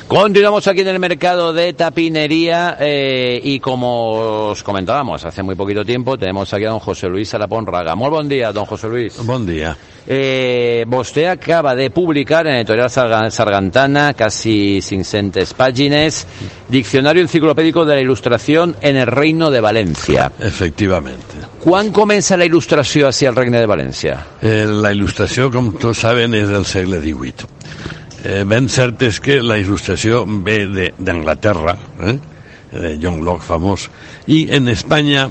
Continuamos aquí en el mercado de tapinería y como os comentábamos hace muy poquito tiempo, tenemos aquí a don José Luis Salapón-Raga. Muy buen día, don José Luis. Bon dia. Vostè acaba de publicar en Editorial Sargantana casi 500 páginas, Diccionario Enciclopédico de la Ilustración en el Reino de València. Efectivamente. Quan comença la il·lustració hacia el Regne de València? La il·lustració, com tots saben, és del segle XVIII. Ben cert és que la il·lustració ve d'Anglaterra, de John Locke famós, i en Espanya,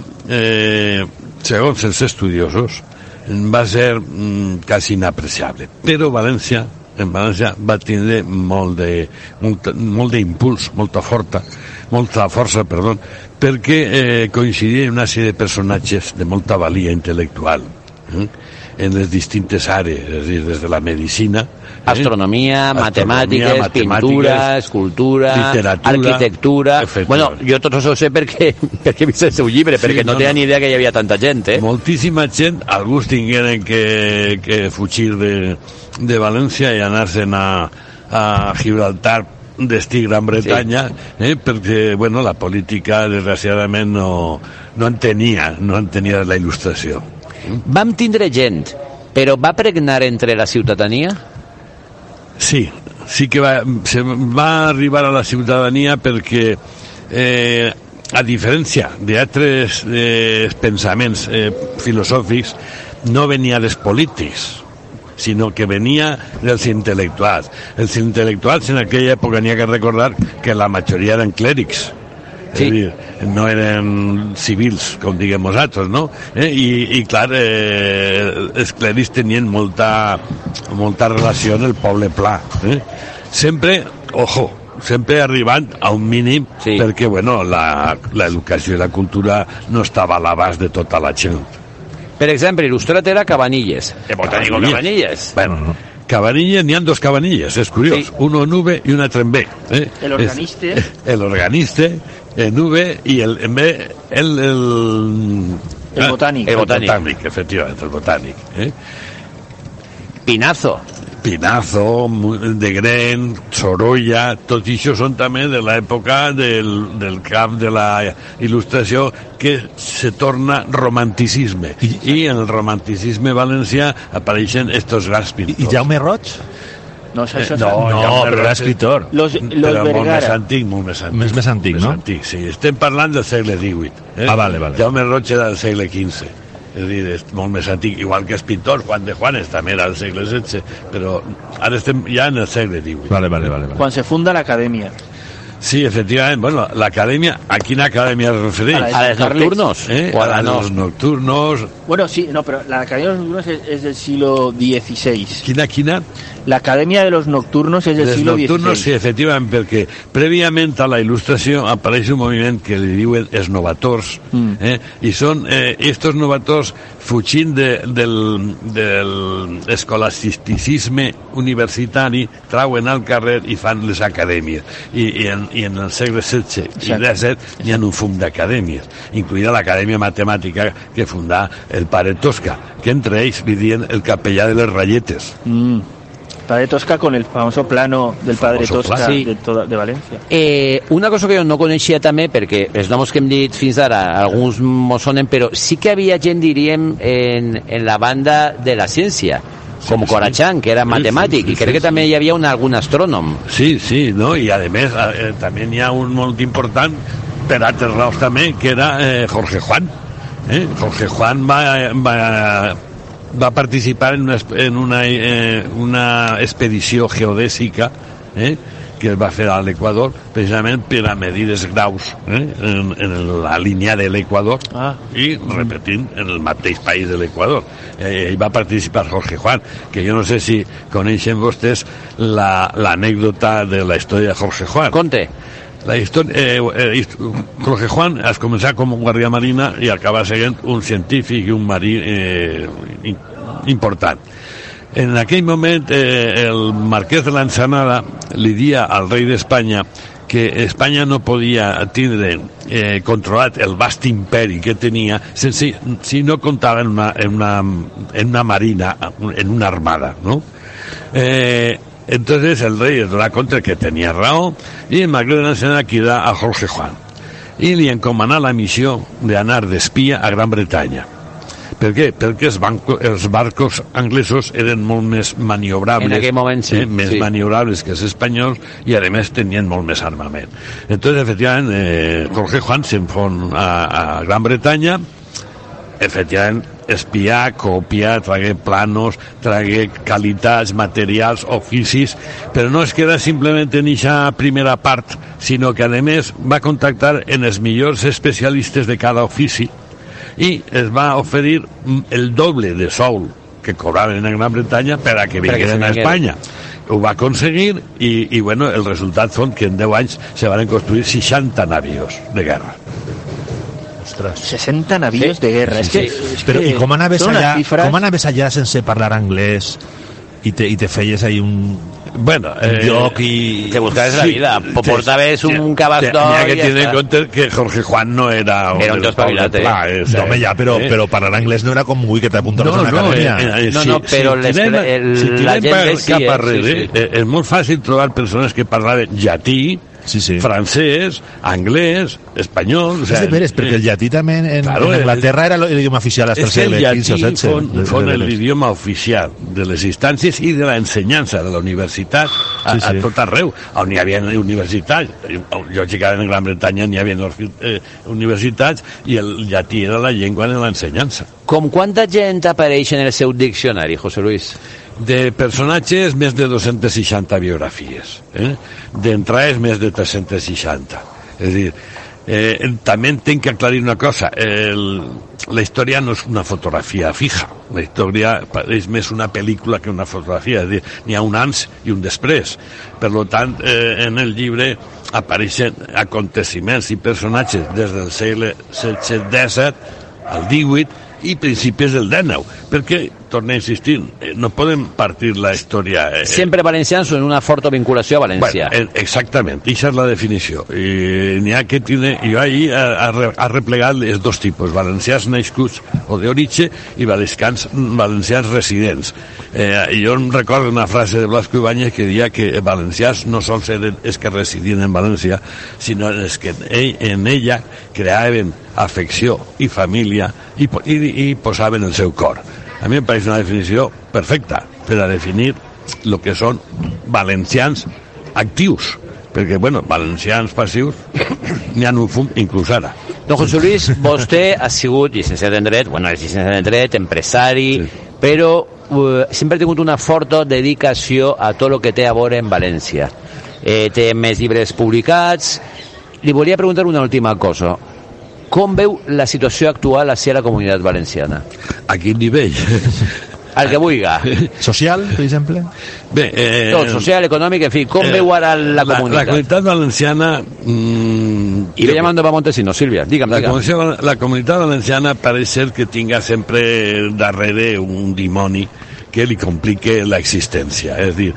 segons els estudiosos, va ser quasi inapreciable. Però València va tindre molt d'impuls, molta força, perquè coincidia en una sèrie de personatges de molta valia intel·lectual en les distintes àrees, és a dir, des de la medicina, astronomia, matemàtiques, pintura, escultura, arquitectura. Bueno, jo tot això ho sé perquè he vist el seu llibre, perquè no tenia ni idea que hi havia tanta gent, Moltíssima gent, alguns tingueren que fugir de València i anar-se'n a Gibraltar, destí Gran Bretanya, perquè, bueno, la política, desgraciadament, no entenia la il·lustració. Vam tindre gent, però va pregnar entre la ciutadania? Sí que va arribar a la ciutadania perquè, a diferència d'altres pensaments filosòfics, no venia dels polítics, sinó que venia dels intel·lectuals. Els intel·lectuals en aquella època n'hi ha que recordar que la majoria eren clèrics. Sí. És dir, no eren civils, com diguem nosaltres, no? I clar, els clèrics tenien molta relació amb el poble pla. Sempre arribant a un mínim, sí, perquè, bueno, l'educació i la cultura no estava a l'abast de tota la gent. Per exemple, il·lustrat era Cabanilles. Botànico Cabanilles. Bueno, Cabanilles, n'hi ha dos Cabanilles, és curiós. Sí. Uno en V i un altre en B. El organiste. El organiste, en V, i el botànic. El botànic, efectivament, el botànic. Pinazo, de Gren, Sorolla, tots això són també de l'època del camp de la il·lustració, que se torna romanticisme. I en el romanticisme valencià apareixen estos grans pintors. I Jaume Roig? No, però era escritor. Los Vergara. Molt més antic, no? Sí, estem parlant del segle XVIII. Vale. Jaume Roig era del segle XV. És dir, és molt més antic, igual que els pintors, Juan de Juanes també era del segle XVI, però ara estem ja en el segle XVIII. Vale. Quan se funda l'acadèmia. Sí, efectivament, bueno, l'acadèmia, ¿a quina acadèmia es refereix? A les nocturnos. O a los nocturnos. Bueno, sí, no, pero la academia de los nocturnos es del siglo XVI. Quina? La acadèmia de los nocturnos és del siglo XVI. Els nocturnos, sí, efectivament, perquè prèviament a la il·lustració apareix un moviment que li diuen els novators, i són estos novators fugint del escolasticisme universitari, trauen al carrer i fan les acadèmies. I en el segle XVI i XVII n'hi ha un fum d'acadèmies, incluïda l'acadèmia matemàtica que fundà el pare Tosca, que entre ells li diuen el capellà de les ratlletes. Padre Tosca con el famoso plano del Padre Tosca, sí, de València. Una cosa que jo no coneixia també, perquè els noms que hem dit fins ara alguns m'ho sonen, però sí que havia gent, diríem, en la banda de la ciència, com Corachán, que era matemàtic, i crec que també hi havia algun astrònom. Sí, no? I a més també n'hi ha un molt important per altres raons també, que era Jorge Juan. Jorge Juan va participar en una expedició geodèsica que es va fer a l'Equador precisament per a medir els graus en la línia de l'Equador i repetint en el mateix país de l'Equador. Hi va participar Jorge Juan, que jo no sé si coneixen vostès l'anècdota de la història de Jorge Juan. Conte. La història, Jorge Juan es començà com un guàrdia marina i acaba sent un científic i un marí important. En aquell moment el marquès de l'Ensenada li dia al rei d'Espanya que Espanya no podia tindre controlat el vast imperi que tenia si no comptava en una marina, en una armada, no? Entonces el rey es la contra que tenía raó y el Marqués de l'Ensenada queda a Jorge Juan i li encomana la missió d'anar d'espia a Gran Bretanya. Per què? Perquè els barcos anglesos eren molt més maniobrables, en aquell moment, sí, més maniobrables que els espanyols i a més tenien molt més armament. Entonces, efectivament, Jorge Juan se'n fon a Gran Bretanya, efectivament, espiar, copiar, tragué planos, tragué qualitats, materials, oficis, però no es queda simplement en aquesta primera part, sinó que a més va contactar en els millors especialistes de cada ofici i es va oferir el doble de sou que cobraven en Gran Bretanya per a que vingueren a Espanya. Ho va aconseguir i bueno, el resultat són que en 10 anys se van construir 60 navios de guerra. 60 navíos de guerra. Però i com anaves allà sense parlar anglès i te feies ahí un lloc i... Te buscaves la vida. Portaves un cabastó i que tener en compte que Jorge Juan no era un despabilat. Home, ja, però parlar anglès no era com avui que t'apuntaves a una acadèmia. No, però la gent cap arrere és molt fàcil trobar persones que parlaven llatí, francès, anglès, espanyol... És de veres, perquè el llatí també en Anglaterra era l'idioma oficial al segle XV o XVI. Fon l'idioma oficial de les instàncies i de l'ensenyança de la universitat a tot arreu, on hi havia universitats. Lògicament en Gran Bretanya n'hi havia universitats i el llatí era la llengua de l'ensenyança. Com quanta gent apareix en el seu diccionari, José Luis? De personatges, més de 260 biografies. D'entrades, més de 360. És a dir, també tinc que aclarir una cosa. La història no és una fotografia fija. La història és més una pel·lícula que una fotografia. És a dir, n'hi ha un abans i un després. Per tant, en el llibre apareixen aconteciments i personatges des del segle XVII al XVIII i principis del XIX, perquè, tornem a insistir, no podem partir la història... Sempre valencians o en una forta vinculació a València. Bueno, exactament, aquesta és la definició. I n'hi ha que tindre... Jo ahir ha replegat els dos tipus, valencians nascuts o d'origen i valencians residents. Jo em recordo una frase de Blasco Ibáñez que deia que valencians no sols eren els que residien en València, sinó els que en ella creaven afecció i família i posaven el seu cor. A mi em pareix una definició perfecta per a definir el que són valencians actius, perquè, bueno, valencians passius n'hi ha un fum, inclús ara. Don José Luis, vostè ha sigut llicenciat en dret, és llicenciat en dret, empresari, però sempre ha tingut una forta dedicació a tot el que té a veure en València. Té més llibres publicats. Li volia preguntar una última cosa. Com veu la situació actual a la comunitat valenciana? A quin nivell? El que vulga. Social, per exemple? Bé, tot, social, econòmic, en fi, com veu ara la comunitat? La comunitat valenciana... I ve llamando pa Montesinos, Sílvia, digue'm. La comunitat valenciana pareix ser que tinga sempre darrere un dimoni que li complique l'existència. És dir,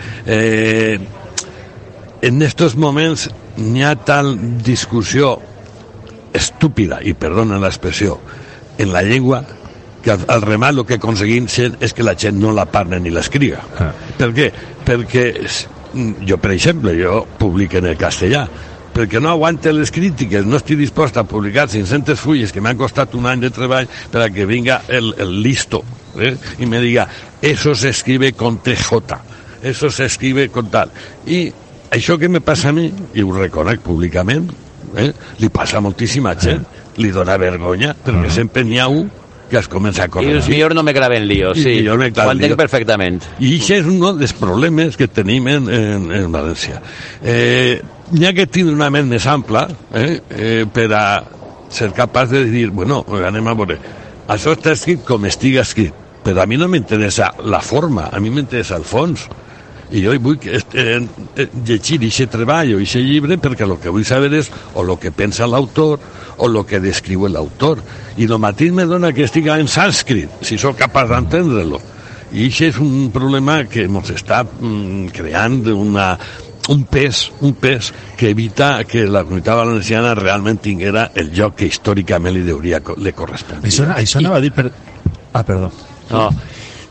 en estos moments n'hi ha tal discussió estúpida, i perdona l'expressió, en la llengua, que al remat el que aconseguim és que la gent no la parla ni l'escriga. Per què? Perquè jo, per exemple, publico en el castellà, perquè no aguante les crítiques, no estic dispost a publicar 500 fulles que m'han costat un any de treball per a que vinga el listo i me diga, eso se escribe con TJ, eso se escribe con tal. I això que me passa a mi, i ho reconec públicament, li passa a moltíssima gent, li dona vergonya, perquè sempre n'hi ha un que es comença a corregir. I és millor no me clave en lío, sí, ho entenc perfectament. I això és un dels problemes que tenim en València. N'hi ha que tindre una ment més ampla per a ser capaç de dir, bueno, anem a veure, això està escrit com estigui escrit, però a mi no m'interessa la forma, a mi m'interessa el fons. I jo vull llegir aquest treball o aquest llibre perquè el que vull saber és o el que pensa l'autor o el que descriu l'autor. I el mateix me dona que estigui en sànscrit, si sóc capaç d'entendre-lo. I això és un problema que ens està creant un pes que evita que la comunitat valenciana realment tinguera el lloc que històricament li correspondria. Això anava a dir per... Ah, perdó. No.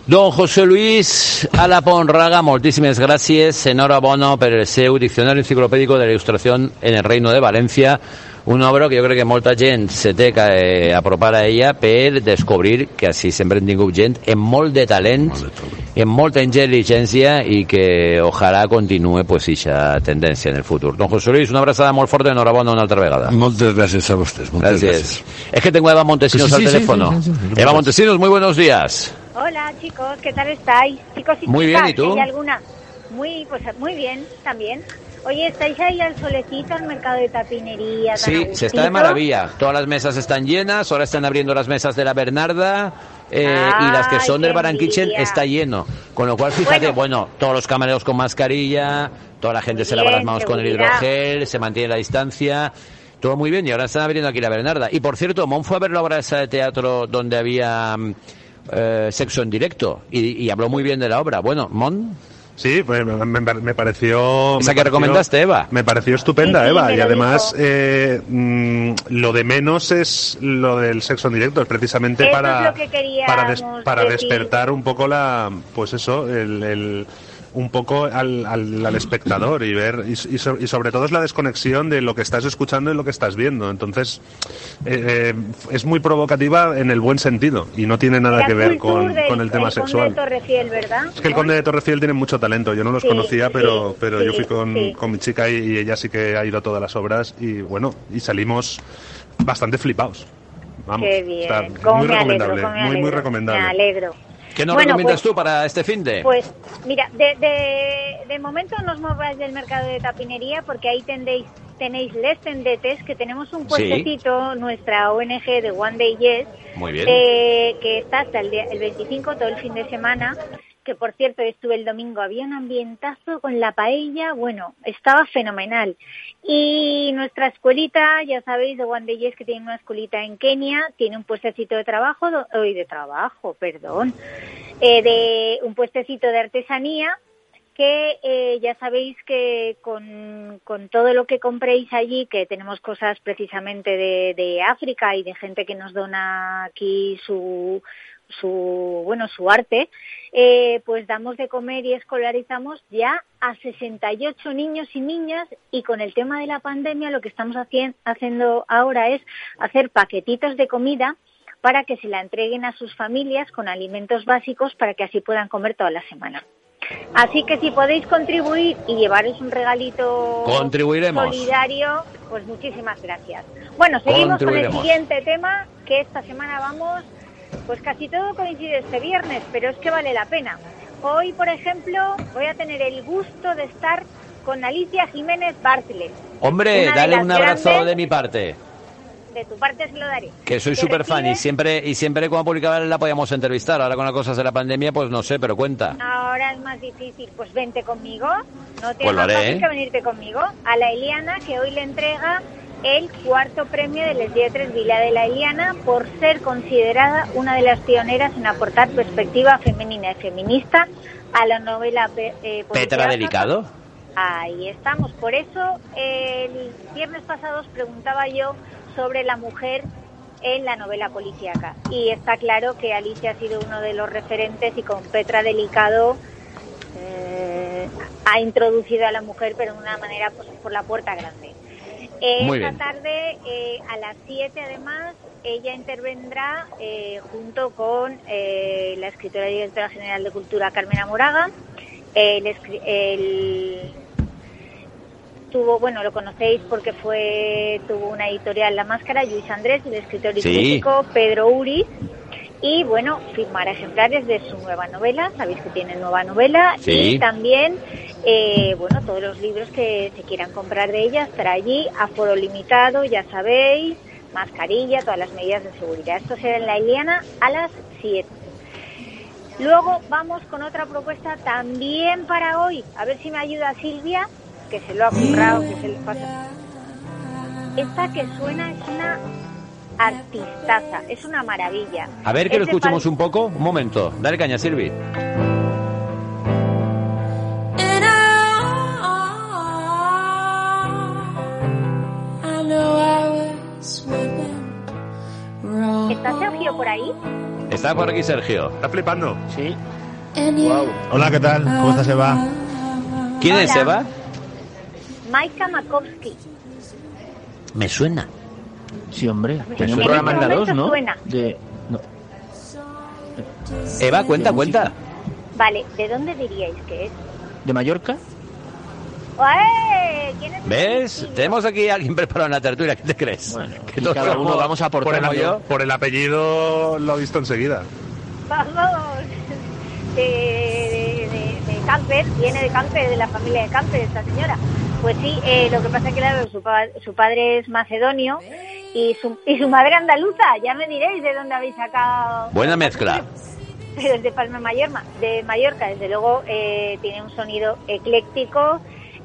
Don José Luis Alaponraga, moltíssimes gràcies, enhorabona per el seu Diccionari Enciclopèdico de la Il·lustració en el Reino de València, una obra que jo crec que molta gent se té que apropar a ella per descobrir que així sempre hem tingut gent amb molt de talent, amb molta intel·ligència i que ojalà continuï pues aquesta tendència en el futur. Don José Luis, una abraçada molt forta, enhorabona una altra vegada. Moltes gràcies a vostès. Gracias. Es que tengo a Eva Montesinos al teléfono. Sí. Eva Montesinos, muy buenos días. Hola chicos, ¿qué tal estáis? Chicos y muy chicas, bien, ¿y tú? ¿Hay alguna? Muy bien, también. Oye, ¿estáis ahí al solecito, al mercado de tapinería? Sí, se está de maravilla. Todas las mesas están llenas, ahora están abriendo las mesas de la Bernarda y las que son del Baran Kitchen está lleno. Con lo cual, fíjate, bueno, todos los camareros con mascarilla, toda la gente se lava las manos con el hidrogel, se mantiene la distancia. Todo muy bien, y ahora están abriendo aquí la Bernarda. Y por cierto, Mon fue a ver la obra esa de teatro donde había sexo en directo y habló muy bien de la obra. Bueno, Mon... Sí, pues me pareció... ¿Esa que recomendaste, Eva? Me pareció estupenda, sí, Eva, y además lo de menos es lo del sexo en directo, es precisamente para despertar un poco un poco al espectador y ver y sobre todo es la desconexión de lo que estás escuchando y lo que estás viendo. Entonces es muy provocativa en el buen sentido y no tiene nada que ver con el tema sexual. Conde de Torrefiel, ¿verdad? Es que el Conde de Torrefiel tiene mucho talento. Yo no los conocía, pero yo fui con mi chica y ella sí que ha ido a todas las obras y bueno, y salimos bastante flipados. Vamos, qué bien. Está muy recomendable, muy recomendable. Me alegro. ¿Qué nos recomiendas tú para este finde? Pues mira, de momento no os mováis del mercado de tapinería porque ahí tenéis Les Tendetes, que tenemos un puestecito, nuestra ONG de One Day Yes, muy bien. Que está hasta el 25, todo el fin de semana, que por cierto estuve el domingo, había un ambientazo con la paella, bueno, estaba fenomenal. Y nuestra escuelita, ya sabéis, de One Day Yes, que tiene una escuelita en Kenia, tiene un puestecito de un puestecito de artesanía, que ya sabéis que con todo lo que compréis allí, que tenemos cosas precisamente de África y de gente que nos dona aquí su arte, pues damos de comer y escolarizamos ya a 68 niños y niñas, y con el tema de la pandemia lo que estamos haciendo ahora es hacer paquetitos de comida para que se la entreguen a sus familias con alimentos básicos para que así puedan comer toda la semana. Así que si podéis contribuir y llevaros un regalito solidario, pues muchísimas gracias. Bueno, seguimos con el siguiente tema, que esta semana vamos... Pues casi todo coincide este viernes, pero es que vale la pena. Hoy, por ejemplo, voy a tener el gusto de estar con Alicia Jiménez Bartlett. Hombre, dale un abrazo de mi parte. De tu parte se lo daré. Que soy súper fan y siempre como publicaba la podíamos entrevistar. Ahora con las cosas de la pandemia, pues no sé, pero cuenta. Ahora es más difícil, pues vente conmigo. No te hagas fácil que venirte conmigo. A la Eliana, que hoy le entrega el 4º premio de Les Lletres Vila de la Eliana por ser considerada una de las pioneras en aportar perspectiva femenina y feminista a la novela Petra Delicado. Ahí estamos. Por eso el viernes pasado os preguntaba yo sobre la mujer en la novela policíaca, y está claro que Alicia ha sido uno de los referentes y con Petra Delicado ha introducido a la mujer, pero de una manera pues, por la puerta grande. Esta tarde, a las 7, además, ella intervendrá junto con la escritora y directora general de Cultura, Carmen Amoraga. Lo conocéis porque tuvo una editorial, La Máscara, Luis Andrés, el escritor y crítico Pedro Uriz. Y bueno, firmará ejemplares de su nueva novela, sabéis que tiene nueva novela, y también todos los libros que se quieran comprar de ella estará allí, aforo limitado, ya sabéis, mascarilla, todas las medidas de seguridad. Esto será en la Eliana a las 7. Luego vamos con otra propuesta también para hoy, a ver si me ayuda Silvia, que se lo ha currado, que se le pasa. Esta que suena es una artistaza, es una maravilla. A ver que lo escuchemos un poco. Un momento, dale caña, Silvi. ¿Está Sergio por ahí? Está por aquí Sergio. ¿Está flipando? Sí. Wow. Hola, ¿qué tal? ¿Cómo estás, Eva? ¿Quién es Eva? Maika Makowski. Me suena. Sí, hombre. Tenía un programa en la 2, ¿no? No. Eva, cuenta. Vale, ¿de dónde diríais que es? ¿De Mallorca? ¿Quién es? ¿Ves? Tenemos aquí a alguien preparado en la tertulia. ¿Qué te crees? Bueno, que cada uno vamos a aportar. Por el apellido lo he visto enseguida. Vamos, de Camper, viene de Camper, de la familia de Camper, esta señora. Pues sí, lo que pasa es que claro, su padre es macedonio y su madre andaluza. Ya me diréis de dónde habéis sacado. Buena mezcla. Pero es de Palma de Mallorca, desde luego tiene un sonido ecléctico.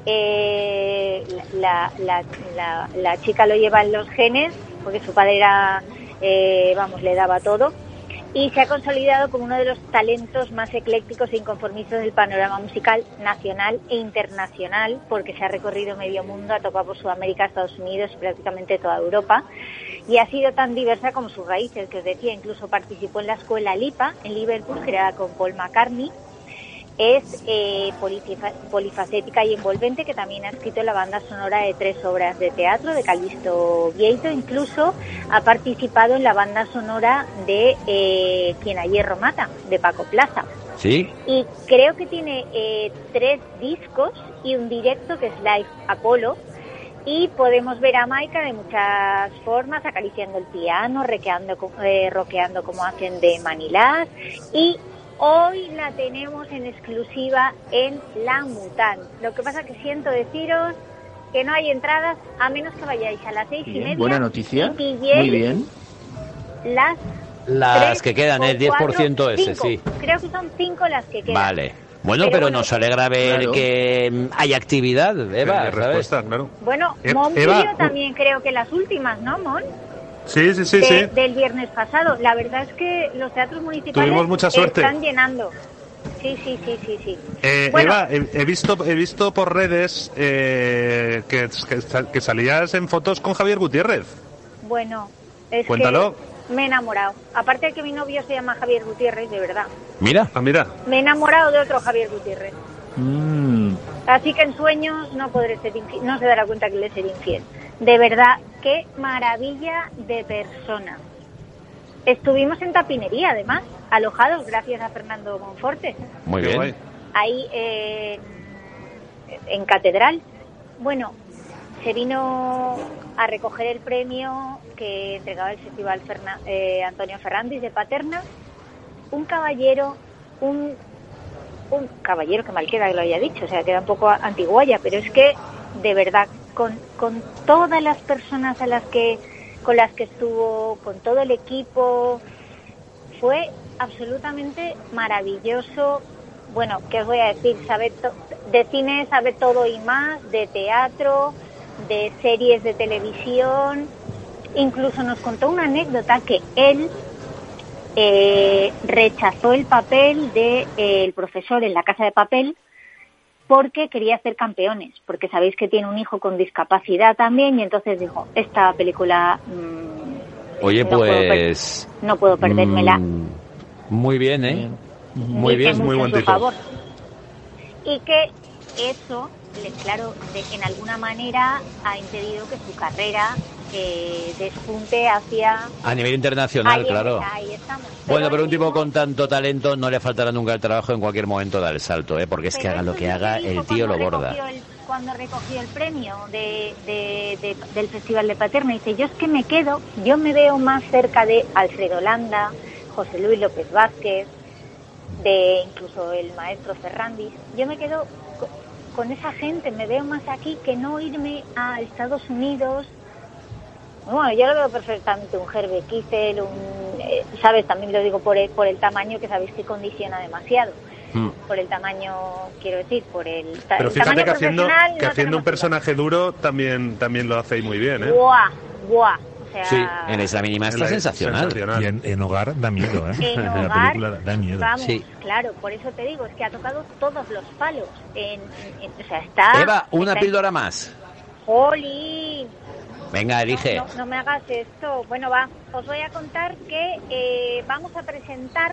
La chica lo lleva en los genes, porque su padre era, le daba todo. Y se ha consolidado como uno de los talentos más eclécticos e inconformistas del panorama musical nacional e internacional, porque se ha recorrido medio mundo, ha tocado por Sudamérica, Estados Unidos y prácticamente toda Europa. Y ha sido tan diversa como sus raíces, que os decía, incluso participó en la escuela LIPA, en Liverpool, creada con Paul McCartney. Es polifacética y envolvente, que también ha escrito la banda sonora de 3 obras de teatro de Calixto Vieito. Incluso ha participado en la banda sonora de Quien a hierro mata, de Paco Plaza. ¿Sí? Y creo que tiene 3 discos y un directo que es Live Apollo. Y podemos ver a Maika de muchas formas, acariciando el piano, rockeando como hacen de Manilás. Y hoy la tenemos en exclusiva en La Mutant. Lo que pasa que siento deciros que no hay entradas, a menos que vayáis a las 6:30. Buena noticia. Muy bien. Las que quedan, el 10% ese, 5. sí. Creo que son 5 las que quedan. Vale. Bueno, pero nos alegra ver que hay actividad, Eva, ¿sabes? Respuesta, claro. Bueno, Mon pidió también creo que las últimas, ¿no, Mon? Sí. Del viernes pasado. La verdad es que los teatros municipales tuvimos mucha suerte. Están llenando. Sí. Bueno, Eva, he visto por redes que salías en fotos con Javier Gutiérrez. Bueno, Cuéntalo. Que me he enamorado. Aparte de que mi novio se llama Javier Gutiérrez, de verdad. Mira. Mira. Me he enamorado de otro Javier Gutiérrez. Así que en sueños no podré ser infiel, no se dará cuenta que le seré infiel. De verdad, qué maravilla de persona. Estuvimos en Tapinería, además, alojados gracias a Fernando Monforte. Muy bien. Guay. Ahí en Catedral. Bueno, se vino a recoger el premio que entregaba el Festival Antonio Ferrandis de Paterna. Un caballero, un caballero, que mal queda que lo haya dicho, o sea, queda un poco antiguaya, pero es que, de verdad, con todas las personas con las que estuvo, con todo el equipo, fue absolutamente maravilloso. Bueno, ¿qué os voy a decir? De cine sabe todo y más, de teatro, de series de televisión. Incluso nos contó una anécdota que él rechazó el papel de el profesor en La Casa de Papel porque quería hacer Campeones, porque sabéis que tiene un hijo con discapacidad también, y entonces dijo, esta película oye, pues no puedo perdérmela. Muy bien, ¿eh? Muy bien, muy buen tipo. Favor. Y que eso, claro, en alguna manera ha impedido que su carrera despunte hacia... A nivel internacional, claro. Ahí estamos. Bueno, pero un tipo con tanto talento no le faltará nunca el trabajo, en cualquier momento dar el salto, porque es que haga lo que haga, el tío lo borda. Cuando recogió el premio del Festival de Paterna, dice, yo me veo más cerca de Alfredo Landa, José Luis López Vázquez, de incluso el maestro Ferrandis. Yo me quedo con esa gente, me veo más aquí que no irme a Estados Unidos. Bueno, yo lo veo perfectamente un Herbie Kissel, ¿sabes? También lo digo por el tamaño, que sabéis que condiciona demasiado. Por el tamaño, quiero decir, por el Pero fíjate tamaño que profesional. haciendo un personaje duro también lo hace muy bien, ¿eh? ¡Buah! O sea, sí, en esa mínima está sensacional. Y en Hogar da miedo, ¿eh? En la Hogar película da miedo. Vamos, sí. Claro, por eso te digo, es que ha tocado todos los palos. O sea, está... Eva, una píldora más. ¡Jolín! Venga, elige. No me hagas esto. Bueno, os voy a contar que vamos a presentar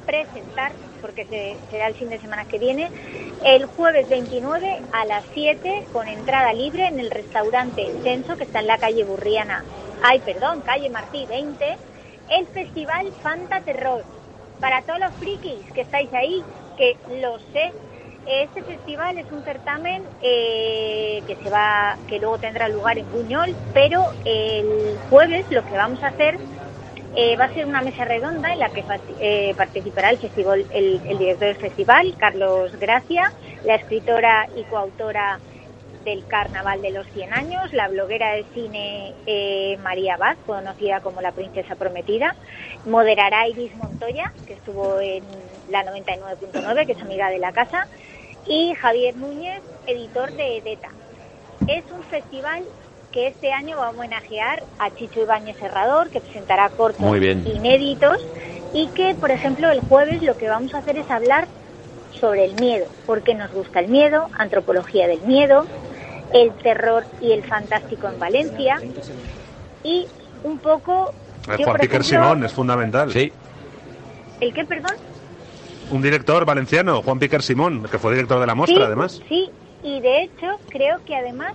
presentar, porque será el fin de semana que viene, el jueves 29 a las 7 con entrada libre en el restaurante Censo, que está en la calle calle Martí 20, el festival Fanta Terror. Para todos los frikis que estáis ahí, que lo sé, este festival es un certamen que luego tendrá lugar en Buñol, pero el jueves lo que vamos a hacer va a ser una mesa redonda en la que participará el director del festival, Carlos Gracia, la escritora y coautora del Carnaval de los 100 años, la bloguera de cine María Abad, conocida como la Princesa Prometida, moderará Iris Montoya, que estuvo en la 99.9, que es amiga de la casa, y Javier Núñez, editor de EDETA. Es un festival que este año va a homenajear a Chicho Ibáñez Serrador, que presentará cortos inéditos, y que, por ejemplo, el jueves lo que vamos a hacer es hablar sobre el miedo, por qué nos gusta el miedo, antropología del miedo, el terror y el fantástico en Valencia, y un poco... Juan Piquer Simón es fundamental. Sí. ¿El qué, perdón? Un director valenciano, Juan Piquer Simón, que fue director de la Mostra, además. Sí, y de hecho creo que además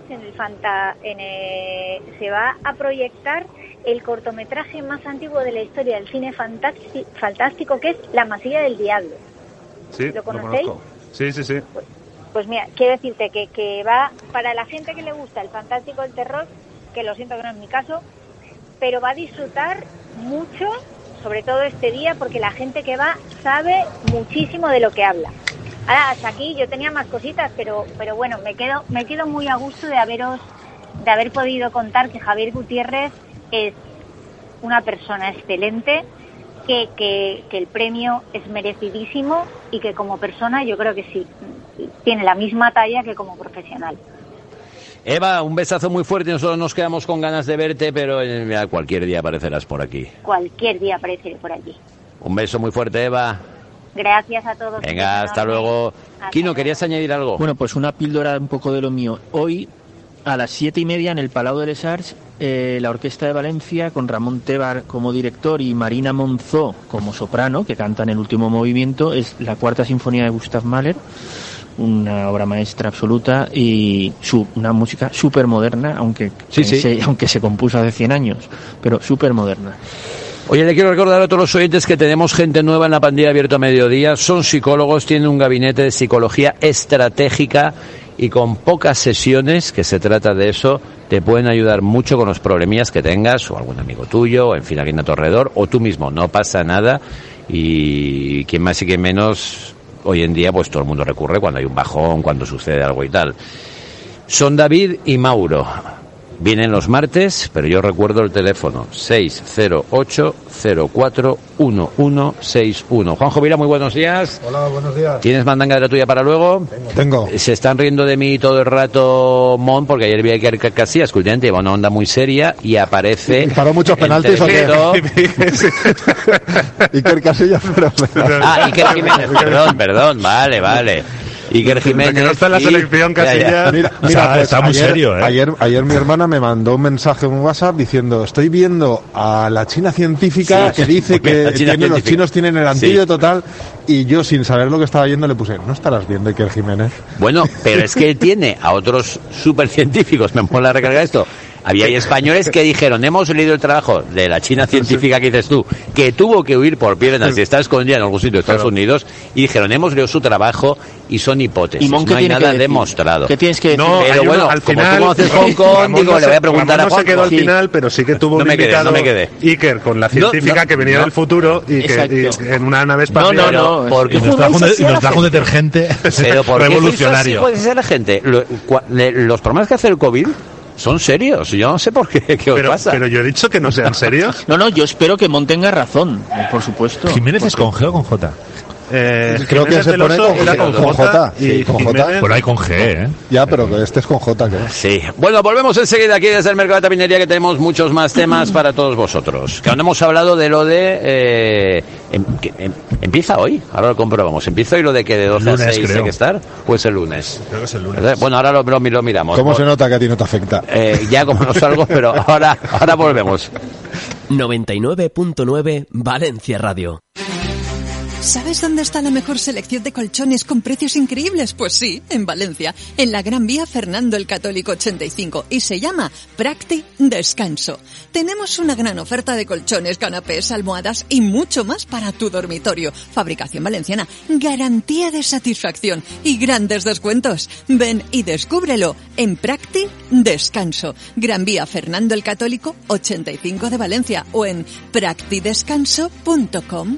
se va a proyectar el cortometraje más antiguo de la historia del cine fantástico, que es La Masilla del Diablo. Sí, ¿Lo conocéis? Lo conozco. Sí. Pues mira, quiero decirte que va para la gente que le gusta el fantástico, el terror, que lo siento que no es mi caso, pero va a disfrutar mucho, sobre todo este día, porque la gente que va sabe muchísimo de lo que habla. Ahora, hasta aquí yo tenía más cositas, pero bueno, me quedo muy a gusto de haber podido contar que Javier Gutiérrez es una persona excelente, que el premio es merecidísimo y que como persona yo creo que sí, tiene la misma talla que como profesional. Eva, un besazo muy fuerte. Nosotros nos quedamos con ganas de verte, pero cualquier día aparecerás por aquí. Cualquier día apareceré por allí. Un beso muy fuerte, Eva. Gracias a todos. Venga, hasta luego. Quino, ¿querías añadir algo? Bueno, pues una píldora un poco de lo mío. Hoy, a las 7:30 en el Palau de les Arts, la Orquesta de Valencia, con Ramón Tebar como director y Marina Monzó como soprano, que canta en el último movimiento, es la Cuarta Sinfonía de Gustav Mahler, una obra maestra absoluta y una música súper moderna, aunque se compuso hace 100 años, pero súper moderna. Oye, le quiero recordar a todos los oyentes que tenemos gente nueva en la Pandilla Abierto a Mediodía. Son psicólogos, tienen un gabinete de psicología estratégica y con pocas sesiones, que se trata de eso, te pueden ayudar mucho con los problemillas que tengas, o algún amigo tuyo, o en fin, alguien a tu alrededor, o tú mismo. No pasa nada, y quien más y quien menos, hoy en día pues todo el mundo recurre cuando hay un bajón, cuando sucede algo y tal. Son David y Mauro. Vienen los martes, pero yo recuerdo el teléfono 608-04-1161. Juanjo Vila, muy buenos días. Hola, buenos días. ¿Tienes mandanga de la tuya para luego? Tengo. Se están riendo de mí todo el rato, Mon, porque ayer vi a Iker Casillas, que últimamente lleva una onda muy seria y aparece... ¿Y paró muchos penaltis o qué? Iker Casillas, pero... Iker Jiménez, perdón, vale. Iker Jiménez. Que no está en la selección, Casillas. Mira, pues está muy serio, ¿eh? Ayer mi hermana me mandó un mensaje en WhatsApp diciendo: estoy viendo a la China científica que dice que los chinos tienen el antídoto total, y yo, sin saber lo que estaba viendo, le puse: ¿no estarás viendo Iker Jiménez? Bueno, pero es que él tiene a otros supercientíficos, me mola recargar esto. Había españoles que dijeron: hemos leído el trabajo de la China científica que dices tú, que tuvo que huir por piernas y está escondida en algún sitio de Estados Unidos, y dijeron: hemos leído su trabajo y son hipótesis, no hay nada demostrado. ¿Qué tienes que decir? No, pero bueno, al final, como tú conoces Hong Kong, digo, le voy a preguntar a Juan. No se quedó al final, pero sí que tuvo un invitado, Iker, con la científica que venía del futuro y que en una nave espacial. No, porque nos trajo un detergente revolucionario. Puede ser la gente. Los problemas que hace el COVID son serios, yo no sé por qué os pasa. Pero yo he dicho que no sean serios. No, yo espero que Mon tenga razón, por supuesto. ¿Jiménez es con G o con J? Creo que se pone con J. Y con J. Pero hay con G, ¿eh? Ya, pero este es con J, ¿qué? Sí. Bueno, volvemos enseguida aquí desde el Mercado de Tapinería, que tenemos muchos más temas para todos vosotros. Que aún hemos hablado de lo de... empieza hoy, ahora lo comprobamos. ¿Empieza hoy lo de que de 12 a 6 hay que estar? ¿O es el lunes? Creo que es el lunes. Bueno, ahora lo miramos. ¿Cómo se nota que a ti no te afecta? Ya como no salgo, pero ahora volvemos. 99.9 Valencia Radio. ¿Sabes dónde está la mejor selección de colchones con precios increíbles? Pues sí, en Valencia, en la Gran Vía Fernando el Católico 85, y se llama Practi Descanso. Tenemos una gran oferta de colchones, canapés, almohadas y mucho más para tu dormitorio. Fabricación valenciana, garantía de satisfacción y grandes descuentos. Ven y descúbrelo en Practi Descanso, Gran Vía Fernando el Católico 85 de Valencia, o en practidescanso.com.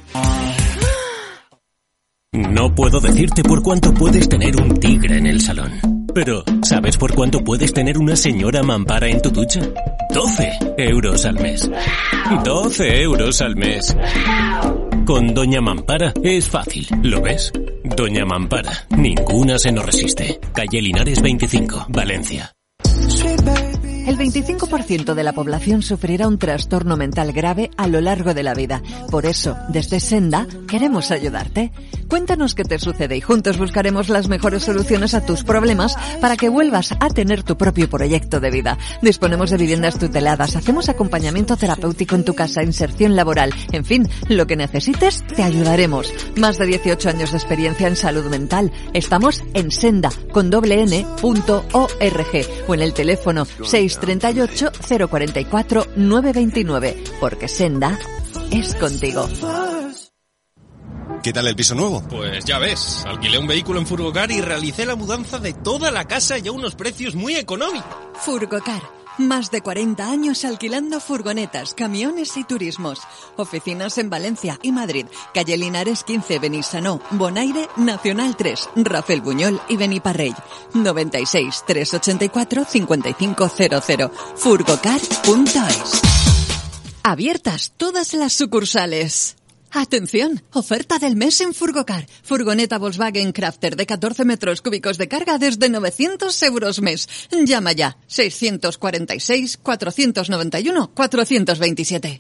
No puedo decirte por cuánto puedes tener un tigre en el salón. Pero, ¿sabes por cuánto puedes tener una señora mampara en tu ducha? 12 euros al mes. 12 euros al mes. Con Doña Mampara es fácil, ¿lo ves? Doña Mampara, ninguna se nos resiste. Calle Linares 25, Valencia. El 25% de la población sufrirá un trastorno mental grave a lo largo de la vida. Por eso, desde Senda, queremos ayudarte. Cuéntanos qué te sucede y juntos buscaremos las mejores soluciones a tus problemas para que vuelvas a tener tu propio proyecto de vida. Disponemos de viviendas tuteladas, hacemos acompañamiento terapéutico en tu casa, inserción laboral. En fin, lo que necesites, te ayudaremos. Más de 18 años de experiencia en salud mental. Estamos en senda.org o en el teléfono 638 044 929, porque Senda es contigo. ¿Qué tal el piso nuevo? Pues ya ves, alquilé un vehículo en Furgocar y realicé la mudanza de toda la casa y a unos precios muy económicos. Furgocar, más de 40 años alquilando furgonetas, camiones y turismos. Oficinas en Valencia y Madrid, calle Linares 15, Benissanó, Bonaire, Nacional 3, Rafael Buñol y Beniparrell. 96 384 5500. Furgocar.es. Abiertas todas las sucursales. ¡Atención! Oferta del mes en Furgocar. Furgoneta Volkswagen Crafter de 14 metros cúbicos de carga desde 900 euros mes. Llama ya. 646 491 427.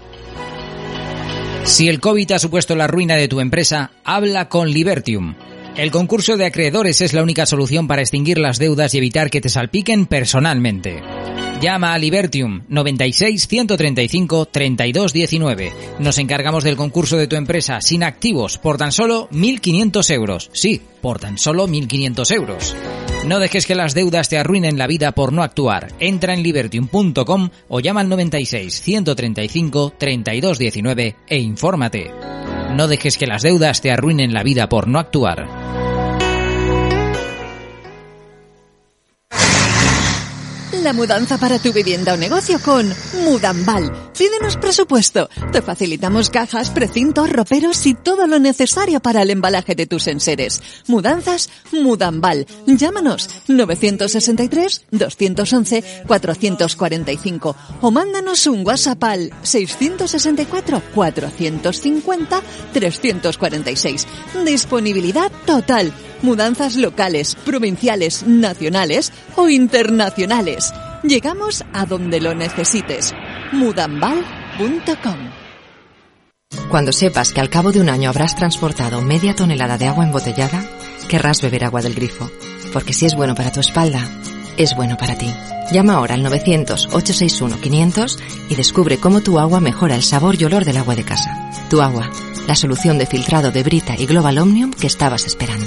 Si el COVID ha supuesto la ruina de tu empresa, habla con Libertium. El concurso de acreedores es la única solución para extinguir las deudas y evitar que te salpiquen personalmente. Llama a Libertium 96 135 32 19. Nos encargamos del concurso de tu empresa sin activos por tan solo 1.500 euros. Sí, por tan solo 1.500 euros. No dejes que las deudas te arruinen la vida por no actuar. Entra en libertium.com o llama al 96 135 32 19 e infórmate. No dejes que las deudas te arruinen la vida por no actuar. La mudanza para tu vivienda o negocio con Mudambal. Pídenos presupuesto. Te facilitamos cajas, precintos, roperos y todo lo necesario para el embalaje de tus enseres. Mudanzas Mudambal. Llámanos 963 211 445 o mándanos un WhatsApp al 664 450 346. Disponibilidad total. Mudanzas locales, provinciales, nacionales o internacionales. Llegamos a donde lo necesites. Mudambal.com. Cuando sepas que al cabo de un año habrás transportado media tonelada de agua embotellada, querrás beber agua del grifo. Porque si es bueno para tu espalda, es bueno para ti. Llama ahora al 900-861-500 y descubre cómo tu agua mejora el sabor y olor del agua de casa. Tu agua, la solución de filtrado de Brita y Global Omnium que estabas esperando.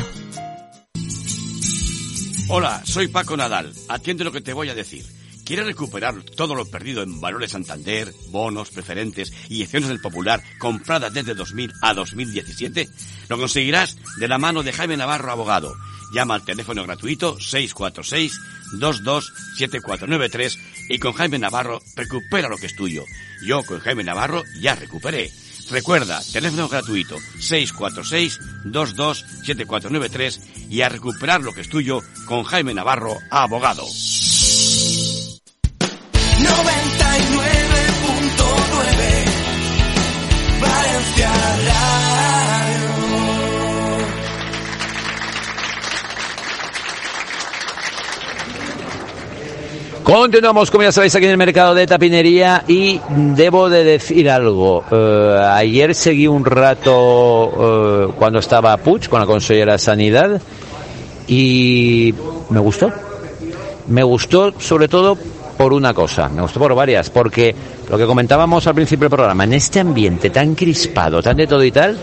Hola, soy Paco Nadal. Atiende lo que te voy a decir. ¿Quieres recuperar todo lo perdido en Valores Santander, bonos, preferentes y acciones del Popular compradas desde 2000 a 2017? Lo conseguirás de la mano de Jaime Navarro, abogado. Llama al teléfono gratuito 646-227493 y con Jaime Navarro recupera lo que es tuyo. Yo con Jaime Navarro ya recuperé. Recuerda, teléfono gratuito 646-227493 y a recuperar lo que es tuyo con Jaime Navarro, abogado. 99.9 Valencia Radio. Continuamos, como ya sabéis, aquí en el mercado de tapinería y debo de decir algo. Ayer seguí un rato cuando estaba Puig con la consellera de Sanidad y me gustó. Me gustó sobre todo por una cosa, me gustó por varias, porque lo que comentábamos al principio del programa, en este ambiente tan crispado, tan de todo y tal,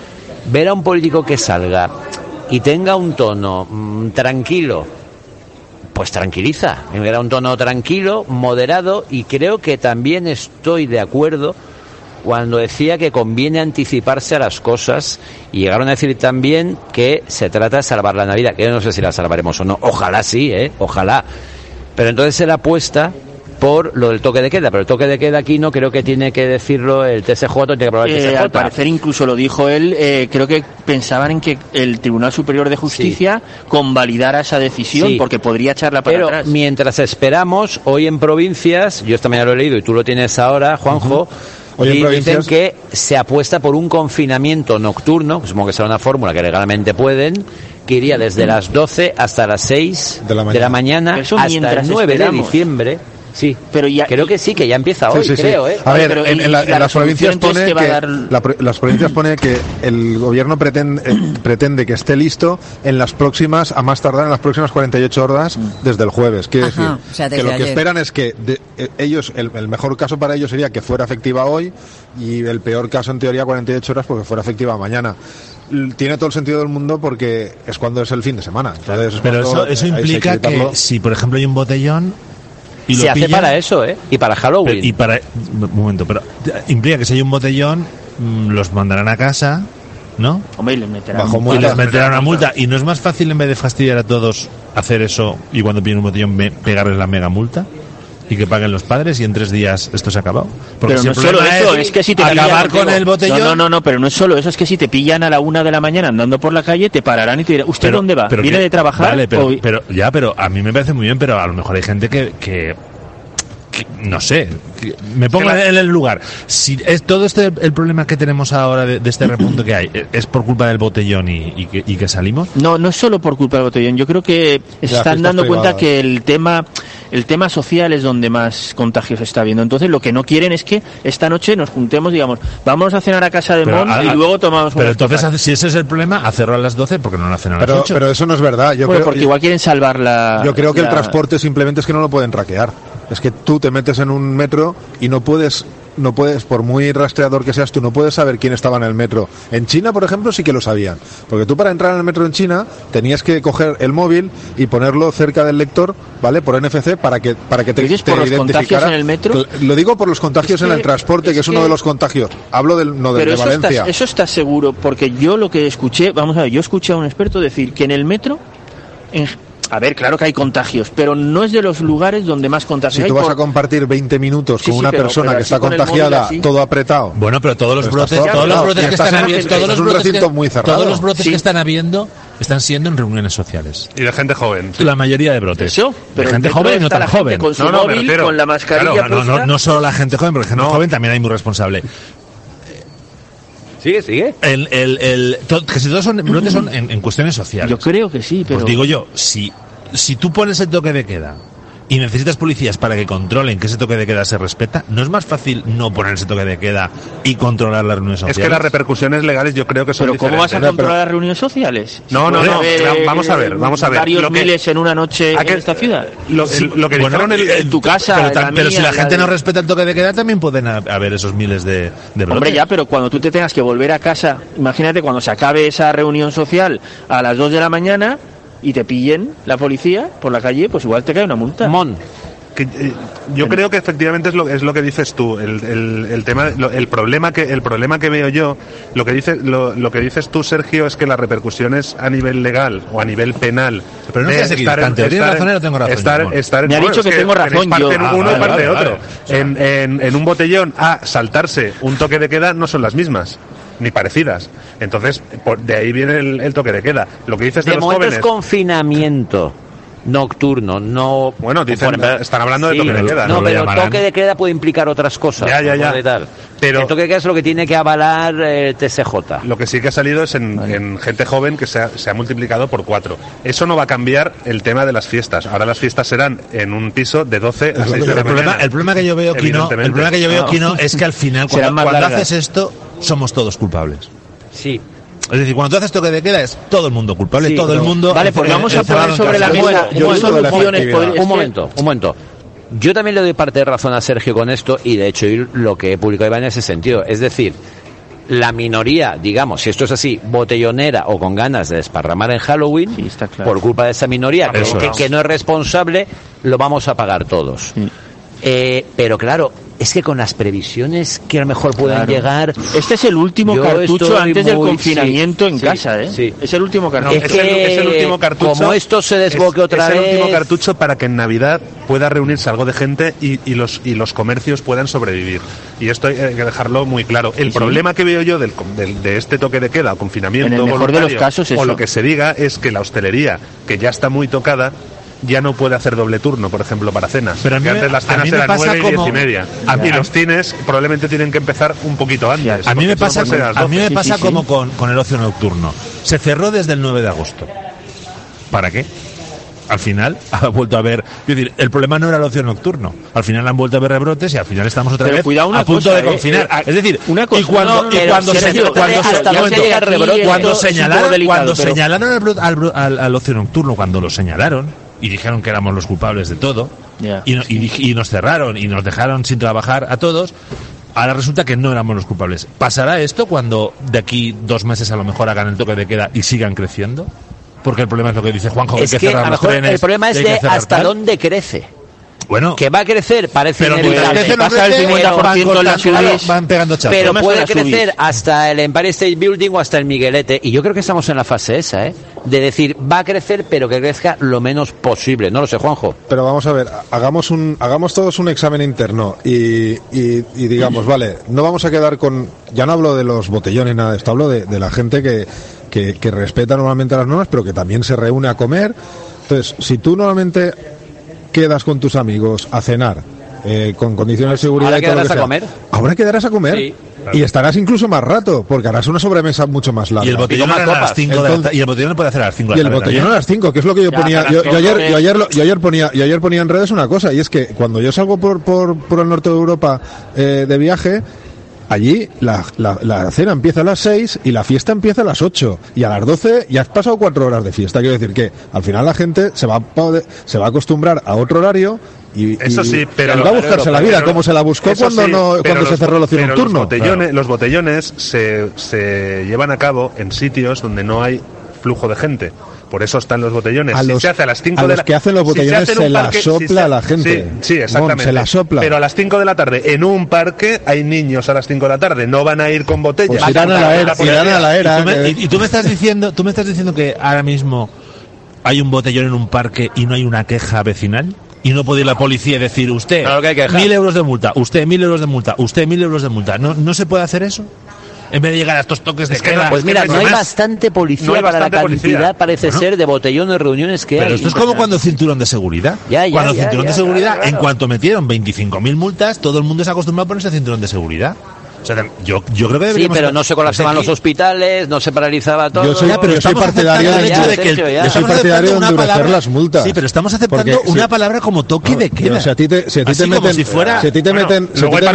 ver a un político que salga y tenga un tono tranquilo, pues tranquiliza. Era un tono tranquilo, moderado, y creo que también estoy de acuerdo cuando decía que conviene anticiparse a las cosas, y llegaron a decir también que se trata de salvar la Navidad, que yo no sé si la salvaremos o no, ojalá sí, ojalá, pero entonces se la apuesta por lo del toque de queda, pero el toque de queda aquí no creo que tiene que decirlo el TSJ, tiene que aprobar el TSJ. Al parecer incluso lo dijo él, creo que pensaban en que el Tribunal Superior de Justicia convalidara esa decisión, porque podría echarla para atrás. Pero mientras esperamos, hoy en provincias, yo esta mañana lo he leído y tú lo tienes ahora, Juanjo, y dicen que se apuesta por un confinamiento nocturno, que supongo que será una fórmula que legalmente pueden, que iría desde las 12 hasta las 6 de la mañana hasta el 9 de diciembre. Sí, pero ya, creo que sí, que ya empieza hoy, creo. A ver, en las provincias pone que las provincias pone que el gobierno pretende que esté listo en las próximas, a más tardar en las próximas 48 horas desde el jueves. Quiere decir, o sea, que lo que esperan es que ellos, el mejor caso para ellos sería que fuera efectiva hoy, y el peor caso en teoría 48 horas porque fuera efectiva mañana. Tiene todo el sentido del mundo porque es cuando es el fin de semana. Entonces, pero eso implica que si, por ejemplo, hay un botellón y se hace para eso, y para Halloween. Un momento, pero implica que si hay un botellón, los mandarán a casa, ¿no? Hombre, y les meterán una multa. ¿Y no es más fácil, en vez de fastidiar a todos, hacer eso y cuando piden un botellón pegarles la mega multa? Y que paguen los padres y en 3 días esto se ha acabado. Porque pero no es solo eso, es que si te acabar con el botellón. No, pero no es solo eso, es que si te pillan a la 1 de la mañana andando por la calle, te pararán y te dirán, ¿usted dónde va? ¿Viene de trabajar? Vale, pero a mí me parece muy bien, pero a lo mejor hay gente que no sé, me pongo en el lugar. Si es todo el problema que tenemos ahora de este repunte que hay, ¿es por culpa del botellón y que salimos? No es solo por culpa del botellón. Yo creo que se están dando cuenta que el tema social es donde más contagios se está viendo. Entonces lo que no quieren es que esta noche nos juntemos, digamos, vamos a cenar a casa de Mon y luego tomamos. Pero entonces, si ese es el problema, hacerlo a las 12, porque no lo hacen a las 8. Pero eso no es verdad. Porque igual quieren salvar Yo creo que el transporte simplemente es que no lo pueden traquear. Es que tú te metes en un metro y no puedes, por muy rastreador que seas tú, no puedes saber quién estaba en el metro. En China, por ejemplo, sí que lo sabían. Porque tú, para entrar en el metro en China, tenías que coger el móvil y ponerlo cerca del lector, ¿vale? Por NFC, para que te identificara. ¿Los contagios en el metro? Lo digo por los contagios en el transporte, que es uno de los contagios. Hablo de Valencia. Eso está seguro, porque yo lo que escuché, yo escuché a un experto decir que en el metro... A ver, claro que hay contagios, pero no es de los lugares donde más contagios hay. Si tú vas a compartir 20 minutos con una persona que está contagiada, todo apretado. Bueno, pero todos los brotes que están habiendo, todos los brotes que están habiendo están siendo en reuniones sociales. Y de gente joven. La mayoría de brotes. Pero de gente joven y no tan joven. Con su móvil, con la mascarilla puesta. No solo la gente joven, porque gente joven también hay muy responsable. Sigue. Que si todos son brotes son en cuestiones sociales. Yo creo que sí, pero... Pues digo yo, si tú pones el toque de queda y necesitas policías para que controlen que ese toque de queda se respeta, ¿no es más fácil no poner ese toque de queda y controlar las reuniones sociales? Es que las repercusiones legales yo creo que son diferentes. ¿Pero cómo vas a controlar las reuniones sociales? No. Vamos a ver. Varios miles en una noche en esta ciudad. Lo que dijeron en tu casa, pero si la gente no respeta el toque de queda, también pueden haber esos miles de brotes. Hombre, ya, pero cuando tú te tengas que volver a casa, imagínate cuando se acabe esa reunión social a las 2 de la mañana y te pillen la policía por la calle, pues igual te cae una multa. Yo creo que efectivamente es lo que dices tú, el tema, el problema que veo yo, lo que dices tú, Sergio, es que las repercusiones a nivel legal o a nivel penal. Pero no seas equidistante, ¿tienes razón o no tengo razón? Me ha dicho que tengo razón yo. Parte en uno y parte otro. En un botellón a saltarse un toque de queda no son las mismas, ni parecidas. Entonces, de ahí viene el toque de queda. Lo que dices de los jóvenes... es confinamiento nocturno, no... Bueno, están hablando de toque de queda. No, pero el toque de queda puede implicar otras cosas. Ya. Pero el toque de queda es lo que tiene que avalar el TSJ. Lo que sí que ha salido es en gente joven que se ha multiplicado por 4. Eso no va a cambiar el tema de las fiestas. Ahora las fiestas serán en un piso de 12 a 6 de la mañana. El problema que yo veo, Kino, es que al final, cuando haces esto, somos todos culpables. Sí. Es decir, cuando tú haces toque de queda es todo el mundo culpable, todo el mundo... Vale, pues vamos a poner sobre la mesa soluciones. Un momento. Yo también le doy parte de razón a Sergio con esto, y de hecho lo que he publicado iba en ese sentido. Es decir, la minoría, digamos, si esto es así, botellonera o con ganas de desparramar en Halloween, Sí, está claro. por culpa de esa minoría, que no es responsable, lo vamos a pagar todos. Pero claro, es que con las previsiones que a lo mejor pueden llegar... Este es el último cartucho antes del confinamiento en casa, ¿eh? Sí. Es el último cartucho. Es el último cartucho. Como esto se desboque otra vez... Es el último cartucho para que en Navidad pueda reunirse algo de gente y los comercios puedan sobrevivir. Y esto hay que dejarlo muy claro. El problema que veo yo de este toque de queda, confinamiento en el mejor de los casos, o eso. lo que se diga, es que la hostelería, que ya está muy tocada, ya no puede hacer doble turno, por ejemplo, para cenas. Pero porque antes las cenas eran 9 y 10 y media. Y los cines probablemente tienen que empezar un poquito antes. A mí me pasa, como con el ocio nocturno. Se cerró desde el 9 de agosto. ¿Para qué? Al final ha vuelto a haber... Es decir, el problema no era el ocio nocturno. Al final han vuelto a haber rebrotes y al final estamos otra vez a punto de confinar. Es decir, cuando señalaron al ocio nocturno, cuando lo señalaron y dijeron que éramos los culpables de todo, y nos cerraron y nos dejaron sin trabajar a todos, ahora resulta que no éramos los culpables. ¿Pasará esto cuando de aquí 2 meses a lo mejor hagan el toque de queda y sigan creciendo? Porque el problema es lo que dice Juanjo, que hay que cerrar los trenes. El problema es de hasta dónde crece. Bueno, que va a crecer, parece pero inevitable. Pasa el 50% en las ciudades, van pegando chapos. Pero puede crecer hasta el Empire State Building o hasta el Miguelete. Y yo creo que estamos en la fase esa, de decir, va a crecer, pero que crezca lo menos posible. No lo sé, Juanjo. Pero vamos a ver, hagamos todos un examen interno y digamos, vale, no vamos a quedar con... Ya no hablo de los botellones, nada de esto, hablo de la gente que respeta normalmente las normas, pero que también se reúne a comer. Entonces, si tú normalmente quedas con tus amigos a cenar con condiciones de seguridad ¿ahora y todo lo que sea, comer? ahora quedarás a comer. Sí. Y estarás incluso más rato, porque harás una sobremesa mucho más larga. Y el botellón a las 5 y el botellón puede hacer a las 5 de la tarde. Y el botellón a las 5, que es lo que yo ponía. Yo ayer ponía en redes una cosa, y es que cuando yo salgo por el norte de Europa de viaje, allí la cena empieza a las 6 y la fiesta empieza a las 8. Y a las 12 ya has pasado 4 horas de fiesta. Quiero decir que al final la gente se va a acostumbrar a otro horario. Eso sí, pero va a buscarse la vida como se la buscó cuando se cerró el ocio nocturno. Los botellones se llevan a cabo en sitios donde no hay flujo de gente. Por eso están los botellones. Se hace a las 5 de la que hacen los botellones se la sopla a la gente. Sí, exactamente. Se la sopla. Pero a las 5 de la tarde, en un parque, hay niños a las 5 de la tarde. No van a ir con botellas. Pues irán a la era. Y tú me estás diciendo que ahora mismo hay un botellón en un parque y no hay una queja vecinal. Y no puede ir la policía y decir, usted, 1.000 euros de multa, usted 1.000 euros de multa, usted 1.000 euros de multa. ¿No se puede hacer eso? En vez de llegar a estos toques de queda. Pues mira, no hay bastante policía para la cantidad, parece ser, de botellones, reuniones que hay. Pero esto es como cuando el cinturón de seguridad. Cuando el cinturón de seguridad, en cuanto metieron 25.000 multas, todo el mundo se acostumbró a ponerse el cinturón de seguridad. O sea, yo creo que deberíamos... Sí, pero no se colapsaban los hospitales, no se paralizaba todo... Yo soy partidario de endurecer las multas. Sí, pero estamos aceptando una palabra como toque de queda. Si a ti te meten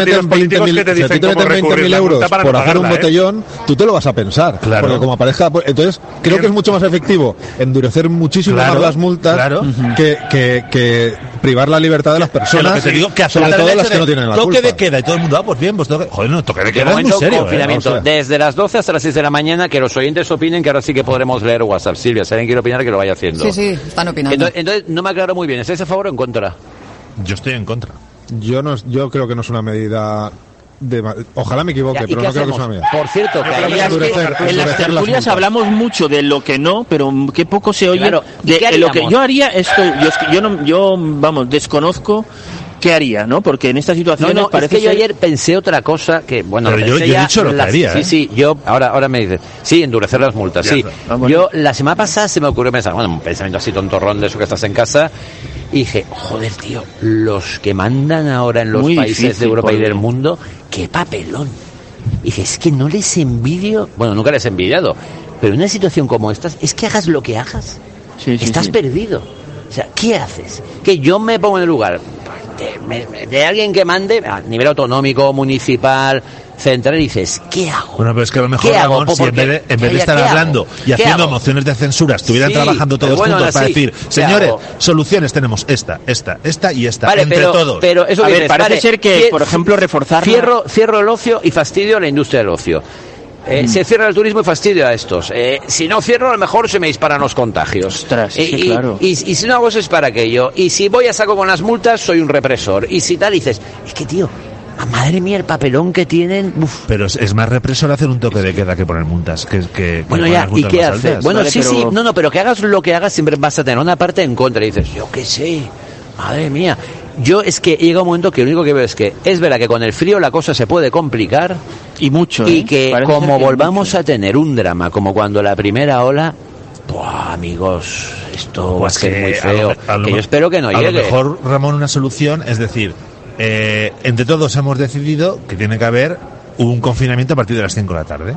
20.000 euros por hacer un botellón, tú te lo vas a pensar. Claro. Porque como aparezca... Entonces, creo que es mucho más efectivo endurecer muchísimo más las multas que privar la libertad de las personas, sobre todo las que no tienen la culpa. Toque de queda y todo el mundo, pues bien, pues joder, no, toque de queda es muy serio. Confinamiento, desde las 12 hasta las 6 de la mañana, que los oyentes opinen, que ahora sí que podremos leer WhatsApp. Silvia, si alguien quiere opinar, que lo vaya haciendo. Sí, están opinando. Entonces no me aclaro muy bien, ¿estáis a favor o en contra? Yo estoy en contra. Yo creo que no es una medida... Ojalá me equivoque, pero no creo que es una medida. Por cierto, en las tertulias hablamos mucho de lo que no, pero que poco se oye. Claro, de lo que yo haría, desconozco qué haría, ¿no? Porque en esta situación parece que yo ayer pensé otra cosa que, bueno, pero yo he dicho lo que haría. Sí, yo ahora me dices, sí, endurecer las multas, sí. Yo la semana pasada se me ocurrió pensar, bueno, un pensamiento así tontorrón de eso que estás en casa, y dije, joder, tío, los que mandan ahora en los países de Europa y del mundo, qué papelón. Y dije, es que no les envidio, bueno, nunca les he envidiado, pero en una situación como esta, es que hagas lo que hagas, estás perdido. O sea, ¿qué haces? Que yo me pongo en el lugar de alguien que mande a nivel autonómico, municipal, central, y dices, ¿qué hago? Bueno, pero es que a lo mejor, Ramón, si en vez de estar hablando y haciendo mociones de censura, estuvieran trabajando todos juntos para decir, señores, soluciones tenemos esta y esta, vale, entre todos. Pero eso parece ser que, por ejemplo, reforzar... Cierro el ocio y fastidio la industria del ocio. Se cierra el turismo y fastidio a estos. Si no cierro, a lo mejor se me disparan los contagios. Ostras, claro. Y si no hago eso es para aquello. Y si voy a saco con las multas, soy un represor. Y si tal, dices, es que tío, madre mía, el papelón que tienen. Uf. Pero es más represor hacer un toque de queda que poner multas. Bueno, ya, ¿y qué haces? Bueno, vale, sí, pero... sí, no, pero que hagas lo que hagas, siempre vas a tener una parte en contra. Y dices, yo qué sé, madre mía. Yo es que llega un momento que lo único que veo es que es verdad que con el frío la cosa se puede complicar. Y mucho. Y que como volvamos a tener un drama, como cuando la primera ola, ¡buah, amigos! Esto va a ser muy feo. Que yo espero que no llegue. A lo mejor, Ramón, una solución es decir, entre todos hemos decidido que tiene que haber un confinamiento a partir de las 5 de la tarde.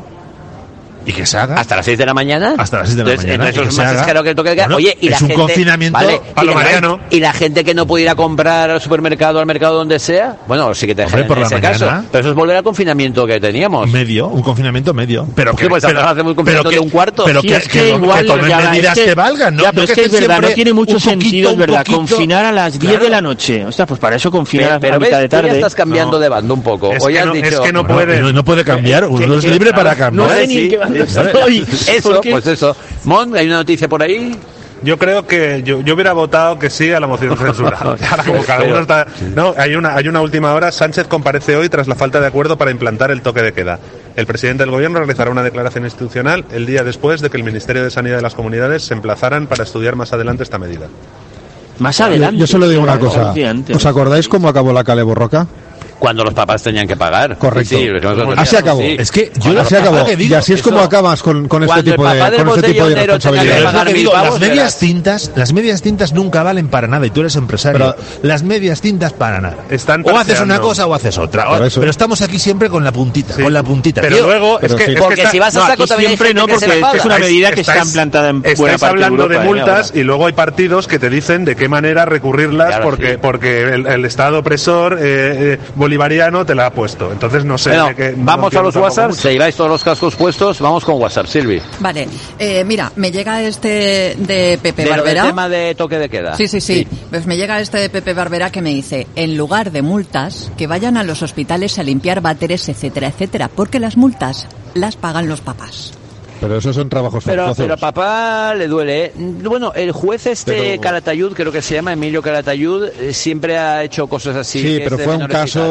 Y que se haga. ¿Hasta las 6 de la mañana? Hasta las 6 de la mañana. Entonces es más exagerado que el toque de queda. Bueno, oye, y es la un gente, confinamiento a lo mariano. Y la gente que no puede ir a comprar al supermercado, al mercado donde sea, bueno, sí que te dejan en ese caso. Pero eso es volver al confinamiento que teníamos. Un confinamiento medio. Pero que pues hacemos un confinamiento de un cuarto. Pero que igual tomen medidas que valgan, ¿no? Ya, pero es que es verdad, no tiene mucho sentido, es verdad, confinar a las 10 de la noche. O sea, pues para eso confinar a la mitad de tarde. Pero ya estás cambiando de bando un poco. Es que no puede. No puede cambiar, uno es libre para cambiar. No sé ni en qué bando estoy. Eso, pues eso. Mon, ¿hay una noticia por ahí? Yo creo que yo hubiera votado que sí a la moción de censura. Ahora, como cada uno está... No, hay una última hora. Sánchez comparece hoy tras la falta de acuerdo para implantar el toque de queda. El presidente del gobierno realizará una declaración institucional el día después de que el Ministerio de Sanidad de las comunidades se emplazaran para estudiar más adelante esta medida. Más adelante. Yo solo digo una cosa. ¿Os acordáis cómo acabó la Cale Borroca? Cuando los papás tenían que pagar. Correcto. Sí, así acabó. Sí. Es que así acabó. Y así es como acabas con este tipo de responsabilidades. Las medias tintas nunca valen para nada y tú eres empresario. Pero las medias tintas para nada. O haces una cosa o haces otra. Pero estamos aquí siempre con la puntita. Sí. Con la puntita. Pero luego es que porque si vas a saco también siempre no, porque es una medida que está implantada en buena parte de Europa. Hablando de multas y luego hay partidos que te dicen de qué manera recurrirlas porque el Estado opresor bolivariano te la ha puesto. Entonces no sé. Bueno, vamos a los WhatsApp. Si lleváis todos los cascos puestos, vamos con WhatsApp. Silvi. Vale. Mira, me llega este de Pepe Barbera. El tema de toque de queda. Sí. Pues me llega este de Pepe Barbera que me dice, en lugar de multas, que vayan a los hospitales a limpiar váteres, etcétera, etcétera, porque las multas las pagan los papás. Pero esos son trabajos forzosos. Pero a papá le duele. Bueno, el juez Calatayud, creo que se llama Emilio Calatayud, siempre ha hecho cosas así. Sí, pero fue un caso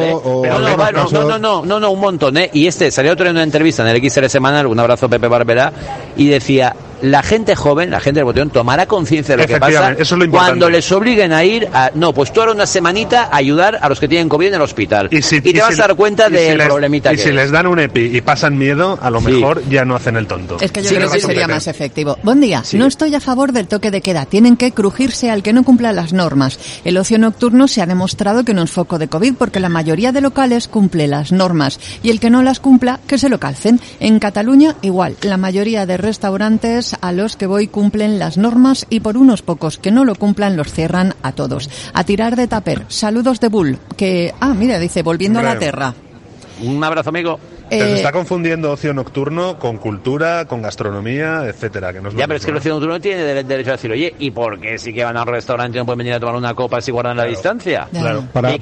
No, un montón, ¿eh? Y salió otro en una entrevista en el XR Semanal, un abrazo Pepe Barbera, y decía, la gente joven, la gente del botellón, tomará conciencia de lo que pasa cuando les obliguen a ir a... No, pues tú ahora una semanita a ayudar a los que tienen COVID en el hospital. Y te vas a dar cuenta del problemita que es. Y si les dan un EPI y pasan miedo, a lo mejor ya no hacen el tonto. Es que yo creo que sería más efectivo. Buen día. No estoy a favor del toque de queda. Tienen que crujirse al que no cumpla las normas. El ocio nocturno se ha demostrado que no es foco de COVID porque la mayoría de locales cumple las normas. Y el que no las cumpla, que se lo calcen. En Cataluña, igual. La mayoría de restaurantes a los que voy cumplen las normas y por unos pocos que no lo cumplan los cierran a todos. A tirar de tupper. Saludos de Bull. Que, mira, dice, volviendo a la tierra. Un abrazo, amigo. Se está confundiendo ocio nocturno con cultura, con gastronomía, etcétera. Que no es pero es que el ocio nocturno no tiene derecho a decir, oye, ¿y por qué sí que van a un restaurante y no pueden venir a tomar una copa si guardan la distancia? Claro. Para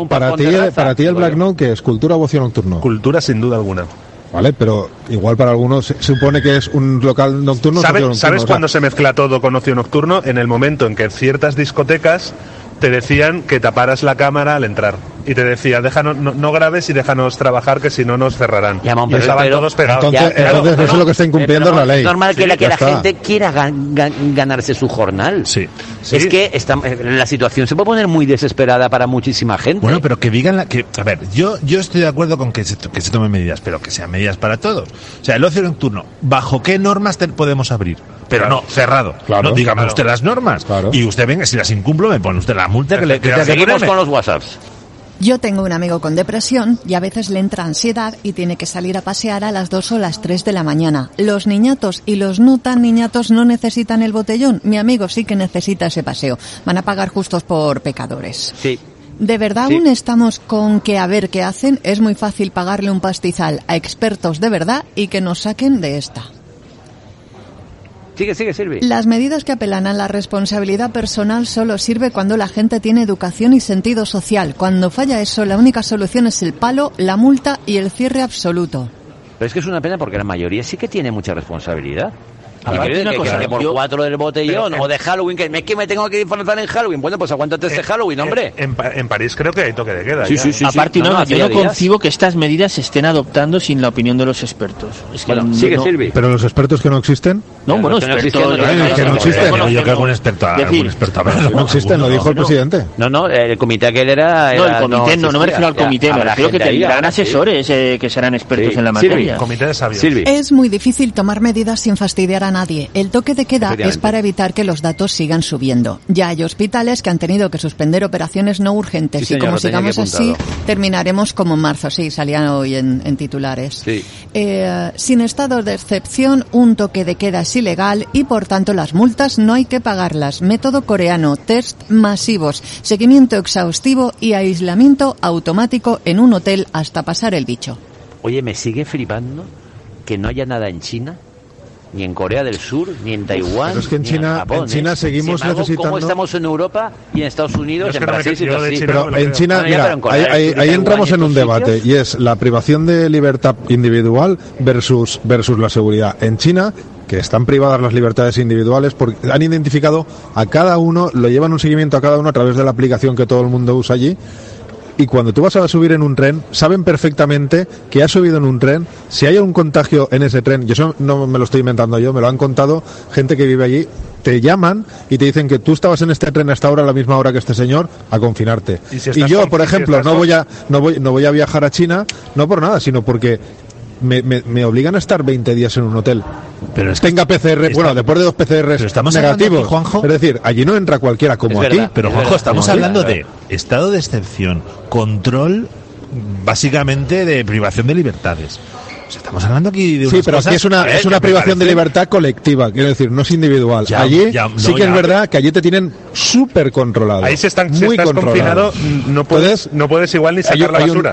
ti el Black Note, ¿qué es? ¿Cultura o ocio nocturno? Cultura, sin duda alguna. Vale, pero igual para algunos se supone que es un local nocturno. ¿Sabes cuándo se mezcla todo con ocio nocturno? En el momento en que ciertas discotecas te decían que taparas la cámara al entrar. Y te decía, no grabes y déjanos trabajar, que si no nos cerrarán. Y estaban todos pegados. Entonces eso es lo que está incumpliendo la ley. Es normal que la gente quiera ganarse su jornal. Sí. Es que la situación se puede poner muy desesperada para muchísima gente. Bueno, pero que digan a ver, yo estoy de acuerdo con que se tomen medidas, pero que sean medidas para todos. O sea, el ocio nocturno, ¿bajo qué normas podemos abrir? Pero no, cerrado. Claro, no, dígame usted las normas. Claro. Y usted venga, si las incumplo, me pone usted la multa que te seguimos con los WhatsApps. Yo tengo un amigo con depresión y a veces le entra ansiedad y tiene que salir a pasear a las 2 o las 3 de la mañana. Los niñatos y los no tan niñatos no necesitan el botellón. Mi amigo sí que necesita ese paseo. Van a pagar justos por pecadores. Sí. ¿De verdad aún estamos con que a ver qué hacen? Es muy fácil pagarle un pastizal a expertos de verdad y que nos saquen de esta. Sigue, Silvi. Las medidas que apelan a la responsabilidad personal solo sirve cuando la gente tiene educación y sentido social. Cuando falla eso, la única solución es el palo, la multa y el cierre absoluto. Pero es que es una pena porque la mayoría sí que tiene mucha responsabilidad. Que por 4 del botellón o de Halloween, que me tengo que disfrazar en Halloween. Bueno, pues aguántate este Halloween, hombre. En París creo que hay toque de queda. Sí. Aparte, yo no concibo que estas medidas se estén adoptando sin la opinión de los expertos. Es que sigue, Silvi. ¿Pero los expertos que no existen? No, bueno, expertos que no existen. Yo creo que algún experto no existen, lo dijo el presidente. No, el comité aquel era... No, el comité, no me refiero al comité, me refiero que tendrán asesores que serán expertos en la materia. Comité de sabios. Es muy difícil tomar medidas sin fastidiar a nadie. El toque de queda es para evitar que los datos sigan subiendo. Ya hay hospitales que han tenido que suspender operaciones no urgentes y como sigamos así, terminaremos como en marzo. Sí, salían hoy en titulares. Sí. Sin estado de excepción, un toque de queda es ilegal y por tanto las multas no hay que pagarlas. Método coreano, test masivos, seguimiento exhaustivo y aislamiento automático en un hotel hasta pasar el bicho. Oye, me sigue flipando que no haya nada en China, ni en Corea del Sur, ni en Taiwán, pero es que en ni China, en Japón. En China seguimos necesitando... ¿Cómo estamos en Europa y en Estados Unidos, en Brasil? Pero en China, mira, ahí entramos en un debate, y es la privación de libertad individual versus la seguridad. En China, que están privadas las libertades individuales, porque han identificado a cada uno, lo llevan un seguimiento a cada uno a través de la aplicación que todo el mundo usa allí. Y cuando tú vas a subir en un tren, saben perfectamente que has subido en un tren, si hay un contagio en ese tren, y eso no me lo estoy inventando yo, me lo han contado gente que vive allí, te llaman y te dicen que tú estabas en este tren hasta ahora, a la misma hora que este señor, a confinarte. Y yo, por ejemplo, no voy a viajar a China, no por nada, sino porque me obligan a estar 20 días en un hotel. Pero es tenga PCR, bueno, después de 2 PCRs negativos. Aquí, Juanjo, es decir, allí no entra cualquiera como aquí. Pero Juanjo, estamos hablando de estado de excepción, control básicamente de privación de libertades. O sea, estamos hablando aquí de unas pero cosas, aquí es una privación de libertad colectiva, quiero decir, no es individual. Allí sí que es verdad que allí te tienen súper controlado. Ahí si estás confinado, no puedes igual ni sacar la basura.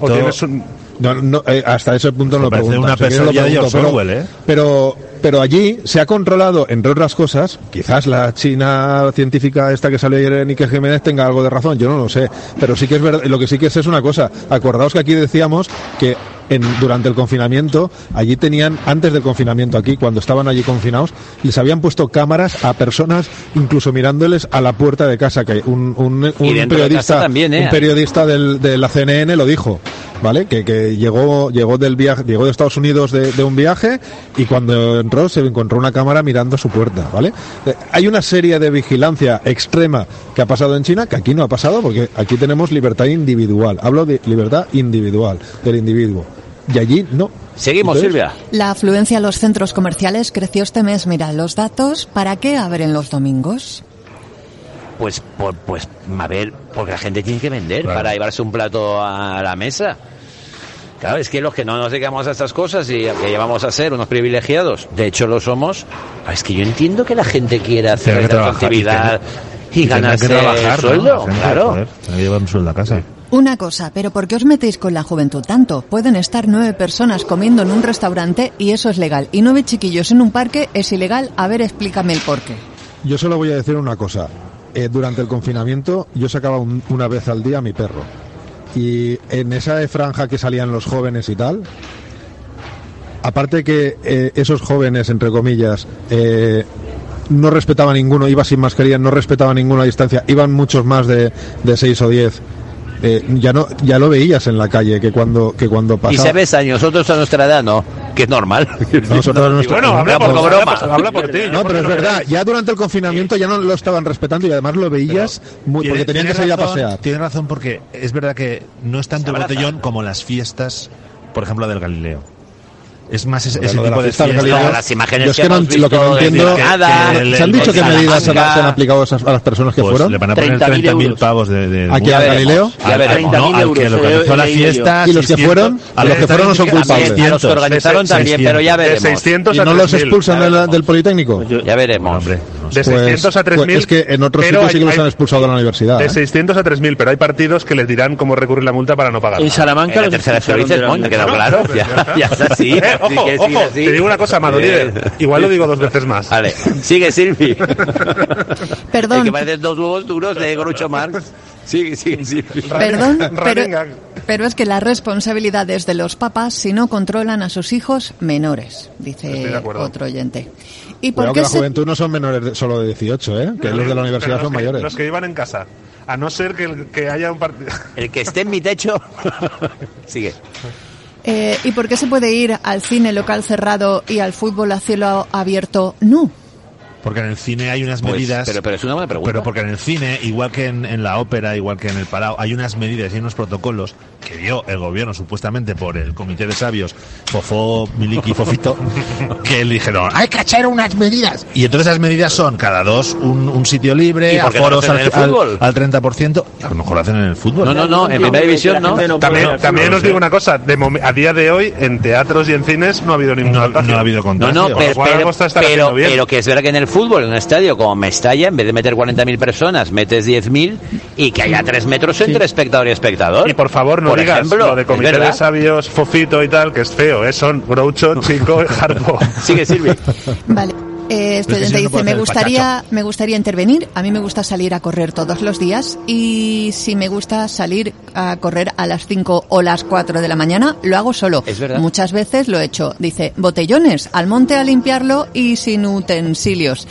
Hasta ese punto no lo preguntas. Una pesadilla de Orwell, pero allí se ha controlado, entre otras cosas, quizás la China científica esta que salió ayer en Ike Jiménez tenga algo de razón, yo no lo sé, pero sí que es verdad, lo que sí que es una cosa. Acordaos que aquí decíamos que durante el confinamiento, allí tenían, antes del confinamiento aquí, cuando estaban allí confinados, les habían puesto cámaras a personas, incluso mirándoles a la puerta de casa, que un periodista también, un periodista de la CNN lo dijo, ¿vale? Que llegó de Estados Unidos de un viaje y cuando entró se encontró una cámara mirando su puerta, ¿vale? Hay una serie de vigilancia extrema que ha pasado en China que aquí no ha pasado porque aquí tenemos libertad individual. Hablo de libertad individual, del individuo. Y allí no. Seguimos, Silvia. La afluencia a los centros comerciales creció este mes. Mira, los datos, ¿para qué abren los domingos? Pues a ver, porque la gente tiene que vender para llevarse un plato a la mesa. Claro, es que los que no nos dedicamos a estas cosas y que llevamos a ser unos privilegiados, de hecho lo somos, es que yo entiendo que la gente quiera hacer esta actividad y ganarse sueldo, claro. Hay que llevar un sueldo a casa. Sí. Una cosa, pero ¿por qué os metéis con la juventud tanto? Pueden estar 9 personas comiendo en un restaurante y eso es legal. Y 9 chiquillos en un parque es ilegal. A ver, explícame el porqué. Yo solo voy a decir una cosa. Durante el confinamiento yo sacaba una vez al día a mi perro. Y en esa franja que salían los jóvenes y tal, aparte que esos jóvenes, entre comillas, no respetaban ninguno, iba sin mascarilla, no respetaban ninguna distancia, iban muchos más de 6 o 10. Ya lo veías en la calle que cuando pasaba. Y se ves nosotros a nuestra edad no, que es normal. Habla por ti. No, pero es verdad, ya durante el confinamiento ya no lo estaban respetando y además lo veías porque tenían que salir a pasear. Tiene razón, porque es verdad que no es tanto el botellón como las fiestas, por ejemplo, del Galileo. Es más ese tipo de fiestas. Las imágenes que lo que no entiendo, ¿se han dicho qué medidas se han aplicado a las personas que fueron? Le van a poner 30.000 pavos de ¿aquí a Galileo? Al que organizó la fiesta. ¿Y los que fueron? A los que fueron no son culpables. A los que organizaron también, pero ya veremos. ¿Y no los expulsan del Politécnico? Ya veremos. De 600 a 3.000. Es que en otros sitios sí que los han expulsado de la universidad. De 600 a 3.000, pero hay partidos que les dirán cómo recurrir la multa para no pagar. En Salamanca la tercera dices, me queda claro. Ya es así. Ojo, te digo una cosa, Madolíder. Igual lo digo 2 veces más. Vale, sigue, Silvi. Perdón. Es que parecen 2 huevos duros de Groucho Marx. Sigue, Silvi. Perdón, Pero es que la responsabilidad es de los papás si no controlan a sus hijos menores, dice otro oyente. ¿Y por qué la juventud no son menores solo de 18, ¿eh? Que los de la universidad son mayores. Los que iban en casa. A no ser que haya un partido. El que esté en mi techo. Sigue. ¿Y por qué se puede ir al cine local cerrado y al fútbol a cielo abierto no? Porque en el cine hay unas medidas... Pero es una buena pregunta. Pero porque en el cine, igual que en la ópera, igual que en el Palau, hay unas medidas y unos protocolos que dio el gobierno, supuestamente por el comité de sabios, Fofó, Miliki, Fofito, que le dijeron, hay que echar unas medidas. Y entonces esas medidas son cada dos un sitio libre, aforos al 30%. A lo mejor lo hacen en el fútbol. No, en primera división no. También os digo una cosa, a día de hoy, en teatros y en cines no ha habido ningún contagio. No ha habido contagio. Pero que es verdad que en el fútbol, en un estadio como Mestalla, en vez de meter 40.000 personas, metes 10.000 y que haya 3 metros entre espectador y espectador. Y por favor, no digas lo de comité de sabios, Fofito y tal, que es feo, son Groucho, Chico y Harpo. Sigue, Silvi. Vale. Estudiante dice, me gustaría intervenir, a mí me gusta salir a correr todos los días y si me gusta salir a correr a las 5 o las 4 de la mañana, lo hago solo. Es verdad. Muchas veces lo he hecho. Dice, botellones, al monte a limpiarlo y sin utensilios.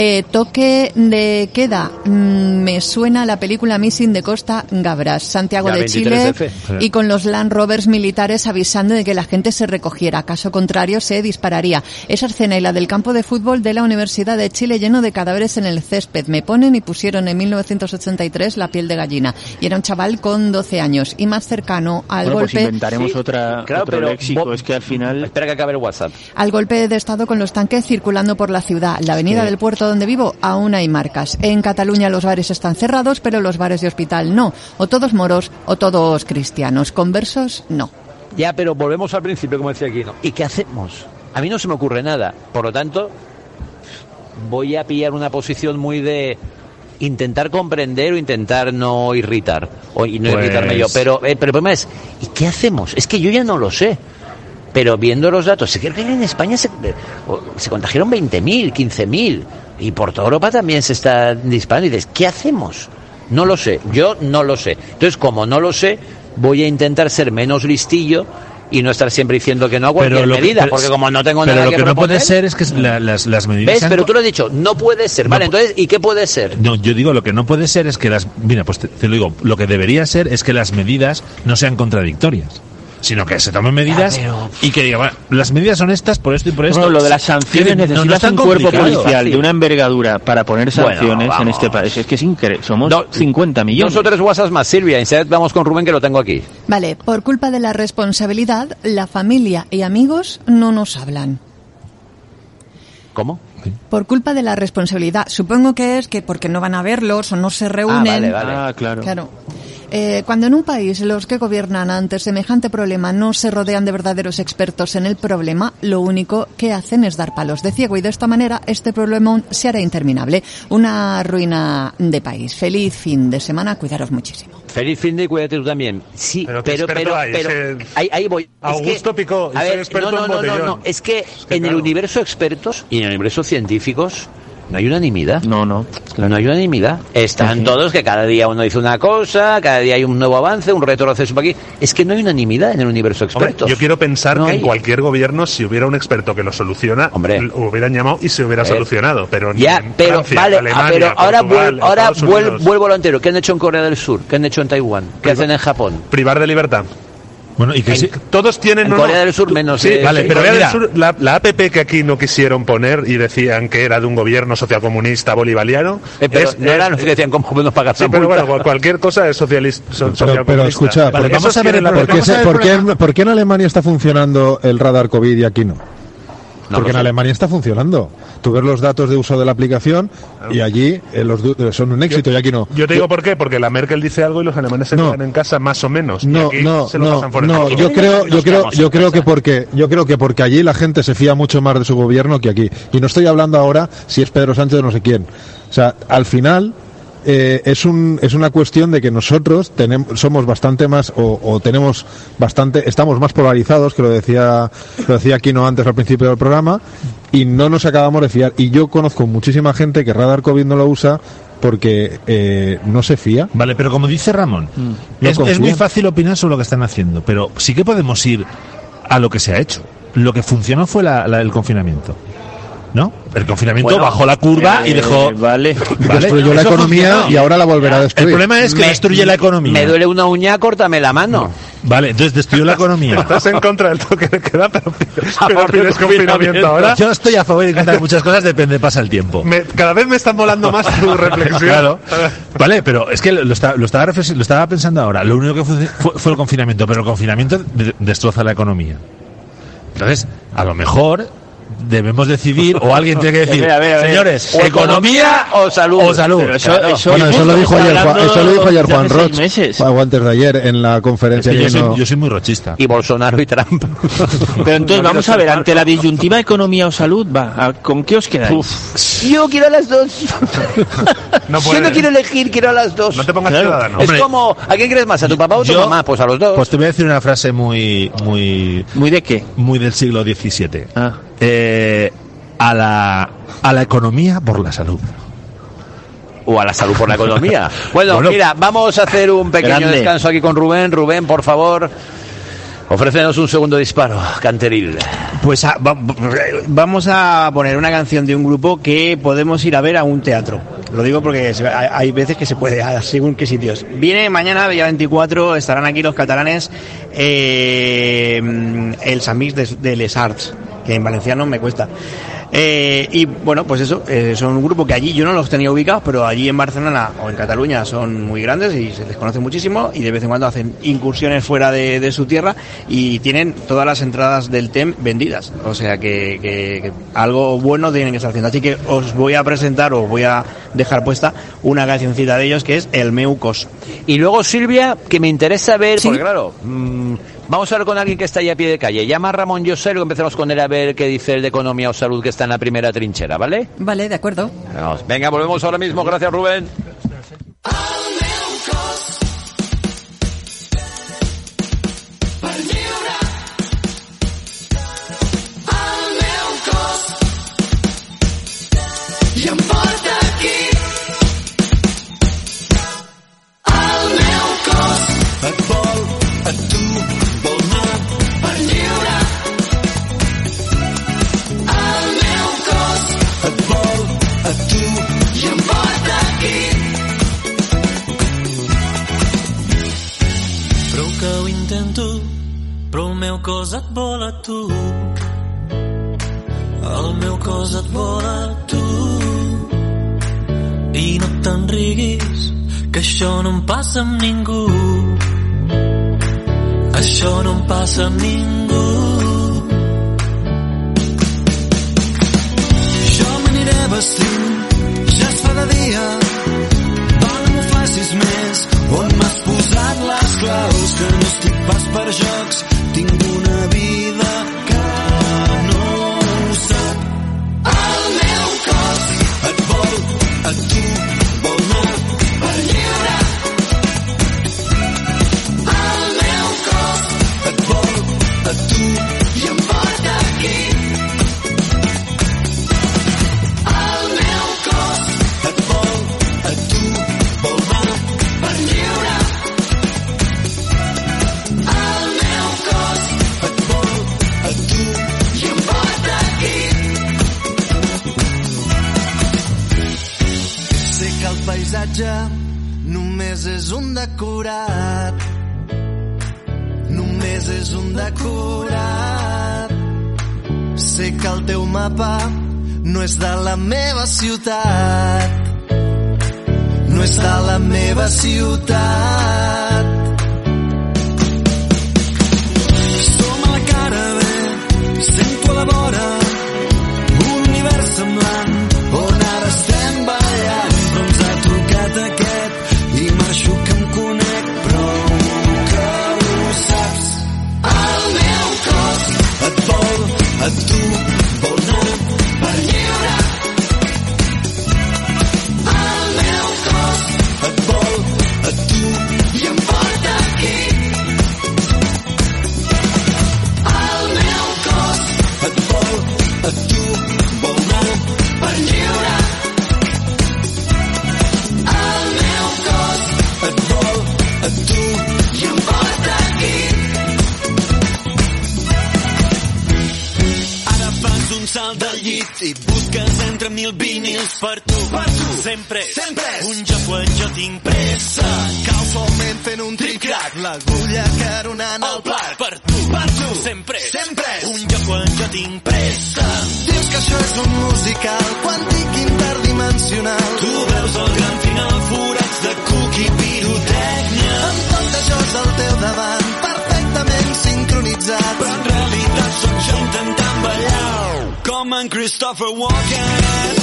Toque de queda, me suena la película Missing de Costa Gabras, Santiago de Chile, y con los Land Rovers militares avisando de que la gente se recogiera. Caso contrario, se dispararía. Esa escena y la del campo de fútbol de la Universidad de Chile lleno de cadáveres en el césped. Me ponen y pusieron en 1983 la piel de gallina. Y era un chaval con 12 años. Y más cercano al golpe... Pues inventaremos otro léxico. Es que al final... Espera que acabe el WhatsApp. Al golpe de estado con los tanques circulando por la ciudad. La avenida del puerto donde vivo aún hay marcas. En Cataluña los bares están cerrados, pero los bares de hospital no. O todos moros o todos cristianos. Conversos, no. Ya, pero volvemos al principio, como decía Aquino. ¿Y qué hacemos? A mí no se me ocurre nada. Por lo tanto... voy a pillar una posición muy de intentar comprender o intentar no irritar y no irritarme yo, pero el problema es, ¿y qué hacemos? Es que yo ya no lo sé, pero viendo los datos, sé que en España se contagiaron 20.000, 15.000 y por toda Europa también se está disparando y dices, ¿qué hacemos? No lo sé, yo no lo sé. Entonces, como no lo sé, voy a intentar ser menos listillo y no estar siempre diciendo que no a cualquier medida, porque como no tengo nada que proponer... Pero lo que no puede ser es que las medidas... ¿Ves? Pero tú lo has dicho, no puede ser. Vale, entonces, ¿y qué puede ser? No, yo digo, lo que no puede ser es que Mira, pues te lo digo, lo que debería ser es que las medidas no sean contradictorias, sino que se tomen medidas y que digan, bueno, las medidas son estas por esto y por esto. Bueno, lo de las sanciones, necesitas un cuerpo policial de una envergadura para poner sanciones en este país. Es que es increíble. Somos 50 millones. 2 o 3 WhatsApps más, Silvia. Instead vamos con Rubén, que lo tengo aquí. Vale, por culpa de la responsabilidad, la familia y amigos no nos hablan. ¿Cómo? Por culpa de la responsabilidad. Supongo que es que porque no van a verlos o no se reúnen. Vale. Claro. Cuando en un país los que gobiernan ante semejante problema no se rodean de verdaderos expertos en el problema, lo único que hacen es dar palos de ciego y de esta manera este problema se hará interminable. Una ruina de país. Feliz fin de semana, cuidaros muchísimo. Feliz fin de, cuídate tú también. Sí, pero ahí voy. Augusto Picó, a ver, no, es que en el universo expertos y en el universo científicos no hay unanimidad. No hay unanimidad. Están todos que cada día uno dice una cosa, cada día hay un nuevo avance, un retroceso por aquí. Es que no hay unanimidad en el universo expertos. Yo quiero pensar que en cualquier gobierno, si hubiera un experto que lo soluciona, lo hubieran llamado y se hubiera solucionado. Pero Francia, Alemania, ahora Portugal, vuelvo a lo entero. ¿Qué han hecho en Corea del Sur? ¿Qué han hecho en Taiwán? ¿Qué hacen en Japón? Privar de libertad. Bueno, y que todos tienen... En Corea del Sur menos... Sí, vale, pero Corea del Sur, la APP que aquí no quisieron poner y decían que era de un gobierno socialcomunista bolivariano... no eran los que decían cómo nos pagar la multa. Pero bueno, cualquier cosa es socialcomunista. Pero escucha, vamos a ver ¿por qué en Alemania está funcionando el radar COVID y aquí no? Porque en Alemania está funcionando. Tú ves los datos de uso de la aplicación y allí son un éxito y aquí no. Yo te digo por qué, porque la Merkel dice algo y los alemanes se quedan en casa más o menos. Yo creo que porque allí la gente se fía mucho más de su gobierno que aquí. Y no estoy hablando ahora si es Pedro Sánchez o no sé quién. O sea, al final es una cuestión de que nosotros somos bastante más estamos más polarizados, que lo decía Aquino antes al principio del programa, y no nos acabamos de fiar. Y yo conozco muchísima gente que Radar COVID no lo usa porque no se fía. Vale, pero como dice Ramón, es muy fácil opinar sobre lo que están haciendo, pero sí que podemos ir a lo que se ha hecho. Lo que funcionó fue el confinamiento, ¿no? El confinamiento bajó la curva y dejó... Destruyó la economía y ahora la volverá a destruir. El problema es que destruye la economía. Me duele una uña, córtame la mano. Vale, entonces destruyó la economía. Estás en contra del toque de queda, pero pides confinamiento ahora. Yo estoy a favor y en contra de muchas cosas, depende, pasa el tiempo. Cada vez me está molando más tu reflexión. Claro. Vale, pero es que lo estaba pensando ahora. Lo único que fue el confinamiento, pero el confinamiento destroza la economía. Entonces, a lo mejor debemos decidir, o alguien tiene que decir, señores, economía o salud. Pero eso lo dijo ayer Juan Roch, o antes de ayer, en la conferencia. Yo soy muy rochista. Y Bolsonaro y Trump. Pero entonces, vamos a ver, ante la disyuntiva economía o salud, ¿con qué os quedáis? Yo quiero a las dos. Yo no quiero elegir, quiero a las dos. No te pongas ciudadano. Es como, ¿a quién crees más? ¿A tu papá o a tu mamá? Pues a los dos. Pues te voy a decir una frase ¿Muy de qué? Muy del siglo XVII. A la economía por la salud. O a la salud por la economía. Bueno, mira, vamos a hacer un pequeño descanso aquí con Rubén. Rubén, por favor, ofrécenos un segundo disparo, Canteril. Pues vamos a poner una canción de un grupo que podemos ir a ver a un teatro. Lo digo porque hay veces que se puede, según qué sitios. Viene mañana, día 24, estarán aquí los catalanes, el Samix de Les Arts, que en valenciano me cuesta. Y bueno, pues eso, son un grupo que allí yo no los tenía ubicados, pero allí en Barcelona o en Cataluña son muy grandes y se les conoce muchísimo, y de vez en cuando hacen incursiones fuera de su tierra y tienen todas las entradas del TEM vendidas. O sea que algo bueno tienen que estar haciendo. Así que os voy a presentar, os voy a dejar puesta una cancioncita de ellos que es El meu cos. Y luego, Silvia, que me interesa ver, ¿sí? Porque claro, vamos a hablar con alguien que está ahí a pie de calle. Llama a Ramón José y luego empezamos con él a ver qué dice el de economía o salud, que está en la primera trinchera, ¿vale? Vale, de acuerdo. Venga, volvemos ahora mismo. Gracias, Rubén. Cos et vol a tu, el meu cos et vol a tu, i no te'n riguis, que això no em passa amb ningú, això no em passa amb ningú. Jo m'aniré vestint, ja es fa de dia, val no facis més, on m'has posat les claus, que no estic pas per jocs, tinc una vida que no ho sap. El meu cos et vol a tu, vol anar per lliure. El meu cos et vol a tu i em porta aquí. El meu cos et vol a tu, vol anar per lliure. El paisatge només és un decorat, només és un decorat. Sé que el teu mapa no és de la meva ciutat, no és de la meva ciutat. Som a la cara B, sento a la vora un univers semblant on ara estem ballant. Aquest i marxo que em conec, prou que ho saps. El meu cos et vol a tu, vol anar per lliure. El meu cos et vol a tu i em vol i em porta aquí. Ara fas un salt del llit i busques entre 1000 vinils per tu. Sempre, un joc quan jo tinc pressa. Casualment fent un tric-trac, l'agulla caronant el plat. Per tu, sempre, un joc quan jo tinc pressa. Dius que això és un musical quàntic interdimensional. Tu veus el gran final, forats de cuc i pirotècnia. Amb tot això és al teu davant, perfectament sincronitzat. Però en realitat sóc jo intentant ballar com en Christopher Walken.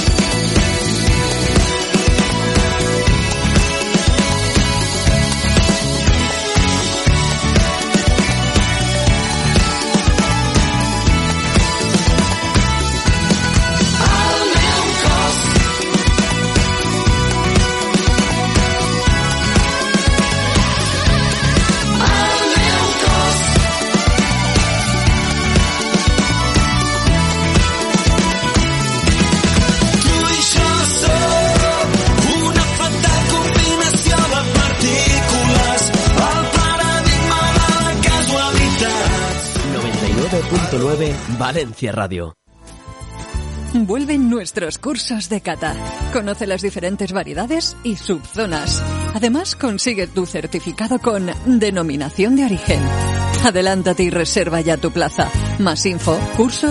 Valencia Radio. Vuelven nuestros cursos de cata. Conoce las diferentes variedades y subzonas. Además, consigue tu certificado con denominación de origen. Adelántate y reserva ya tu plaza. Más info,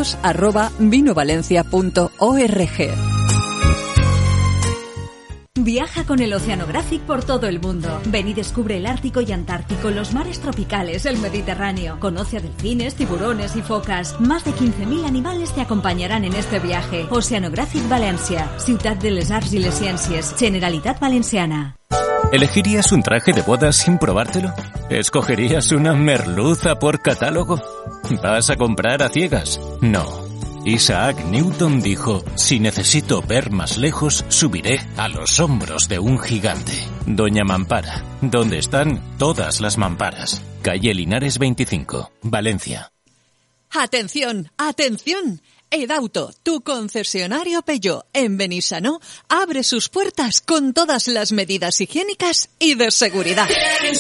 cursos@vinovalencia.org. Viaja con el Oceanographic por todo el mundo. Ven y descubre el Ártico y Antártico, los mares tropicales, el Mediterráneo. Conoce a delfines, tiburones y focas. Más de 15.000 animales te acompañarán en este viaje. Oceanographic Valencia, Ciutat de les Arts y les Ciències, Generalitat Valenciana. ¿Elegirías un traje de boda sin probártelo? ¿Escogerías una merluza por catálogo? ¿Vas a comprar a ciegas? No. Isaac Newton dijo, si necesito ver más lejos, subiré a los hombros de un gigante. Doña Mampara, donde están todas las mamparas. Calle Linares 25, Valencia. ¡Atención! ¡Atención! Edauto, tu concesionario Peugeot en Benissanó, abre sus puertas con todas las medidas higiénicas y de seguridad.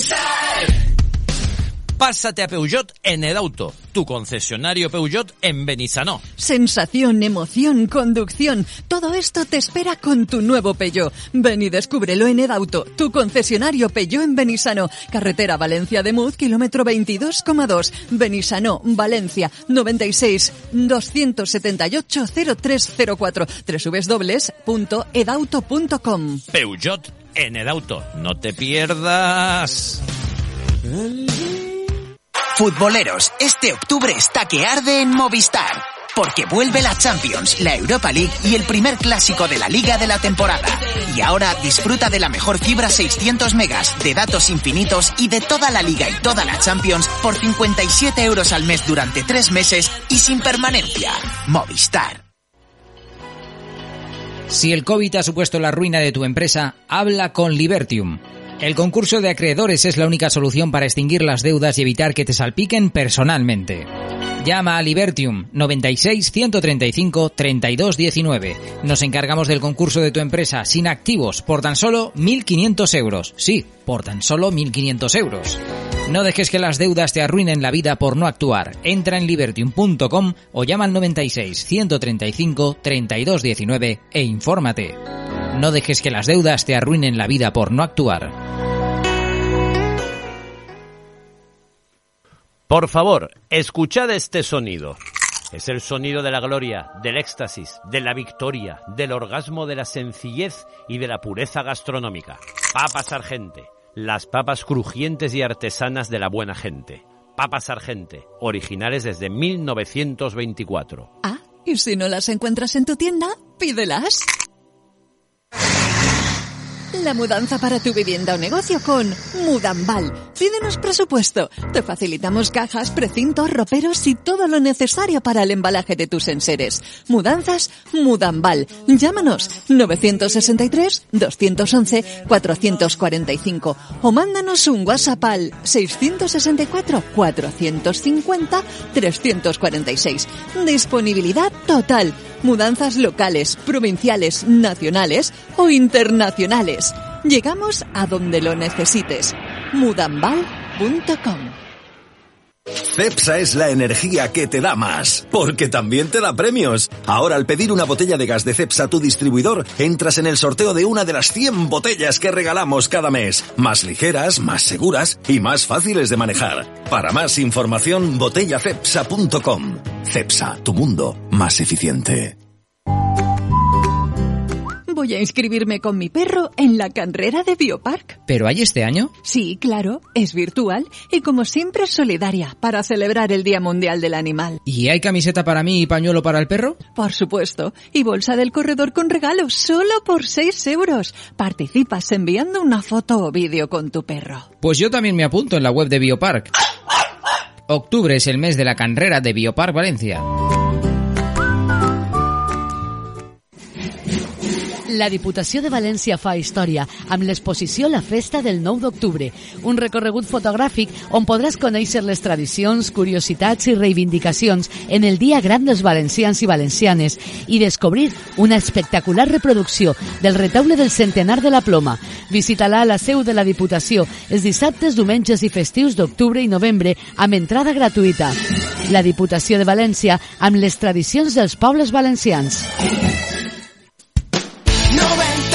Pásate a Peugeot en Edauto, tu concesionario Peugeot en Benissanó. Sensación, emoción, conducción, todo esto te espera con tu nuevo Peugeot. Ven y descúbrelo en Edauto, tu concesionario Peugeot en Benissanó. Carretera Valencia de Muz, kilómetro 22,2. Benissanó, Valencia, 96 278 0304. www.edauto.com. Peugeot en Edauto, no te pierdas. Futboleros, este octubre está que arde en Movistar, porque vuelve la Champions, la Europa League y el primer clásico de la Liga de la temporada. Y ahora disfruta de la mejor fibra 600 megas, de datos infinitos y de toda la Liga y toda la Champions por 57 euros al mes durante 3 meses y sin permanencia. Movistar. Si el COVID ha supuesto la ruina de tu empresa, habla con Libertium. El concurso de acreedores es la única solución para extinguir las deudas y evitar que te salpiquen personalmente. Llama a Libertium 96 135 32 19. Nos encargamos del concurso de tu empresa sin activos por tan solo 1.500 euros. Sí, por tan solo 1.500 euros. No dejes que las deudas te arruinen la vida por no actuar. Entra en libertium.com o llama al 96 135 32 19 e infórmate. No dejes que las deudas te arruinen la vida por no actuar. Por favor, escuchad este sonido. Es el sonido de la gloria, del éxtasis, de la victoria, del orgasmo, de la sencillez y de la pureza gastronómica. Papas Argente, las papas crujientes y artesanas de la buena gente. Papas Argente, originales desde 1924. Ah, y si no las encuentras en tu tienda, pídelas. La mudanza para tu vivienda o negocio con Mudambal. Pídenos presupuesto. Te facilitamos cajas, precintos, roperos y todo lo necesario para el embalaje de tus enseres. Mudanzas Mudambal. Llámanos 963 211 445 o mándanos un WhatsApp al 664 450 346. Disponibilidad total. Mudanzas locales, provinciales, nacionales o internacionales. Llegamos a donde lo necesites. Mudambal cepsa.com. Cepsa es la energía que te da más, porque también te da premios. Ahora, al pedir una botella de gas de Cepsa a tu distribuidor, entras en el sorteo de una de las 100 botellas que regalamos cada mes. Más ligeras, más seguras y más fáciles de manejar. Para más información, botellacepsa.com. Cepsa, tu mundo más eficiente. Voy a inscribirme con mi perro en la carrera de Biopark. ¿Pero hay este año? Sí, claro, es virtual y como siempre solidaria para celebrar el Día Mundial del Animal. ¿Y hay camiseta para mí y pañuelo para el perro? Por supuesto, y bolsa del corredor con regalos solo por 6 euros. Participas enviando una foto o vídeo con tu perro. Pues yo también me apunto en la web de Biopark. Octubre es el mes de la carrera de Biopark Valencia. La Diputació de València fa història amb l'exposició La Festa del 9 d'octubre, un recorregut fotogràfic on podràs conèixer les tradicions, curiositats i reivindicacions en el Dia Gran dels Valencians i Valencianes i descobrir una espectacular reproducció del retaule del Centenar de la Ploma. Visita-la a la seu de la Diputació els dissabtes, diumenges i festius d'octubre i novembre amb entrada gratuïta. La Diputació de València amb les tradicions dels pobles valencians. 90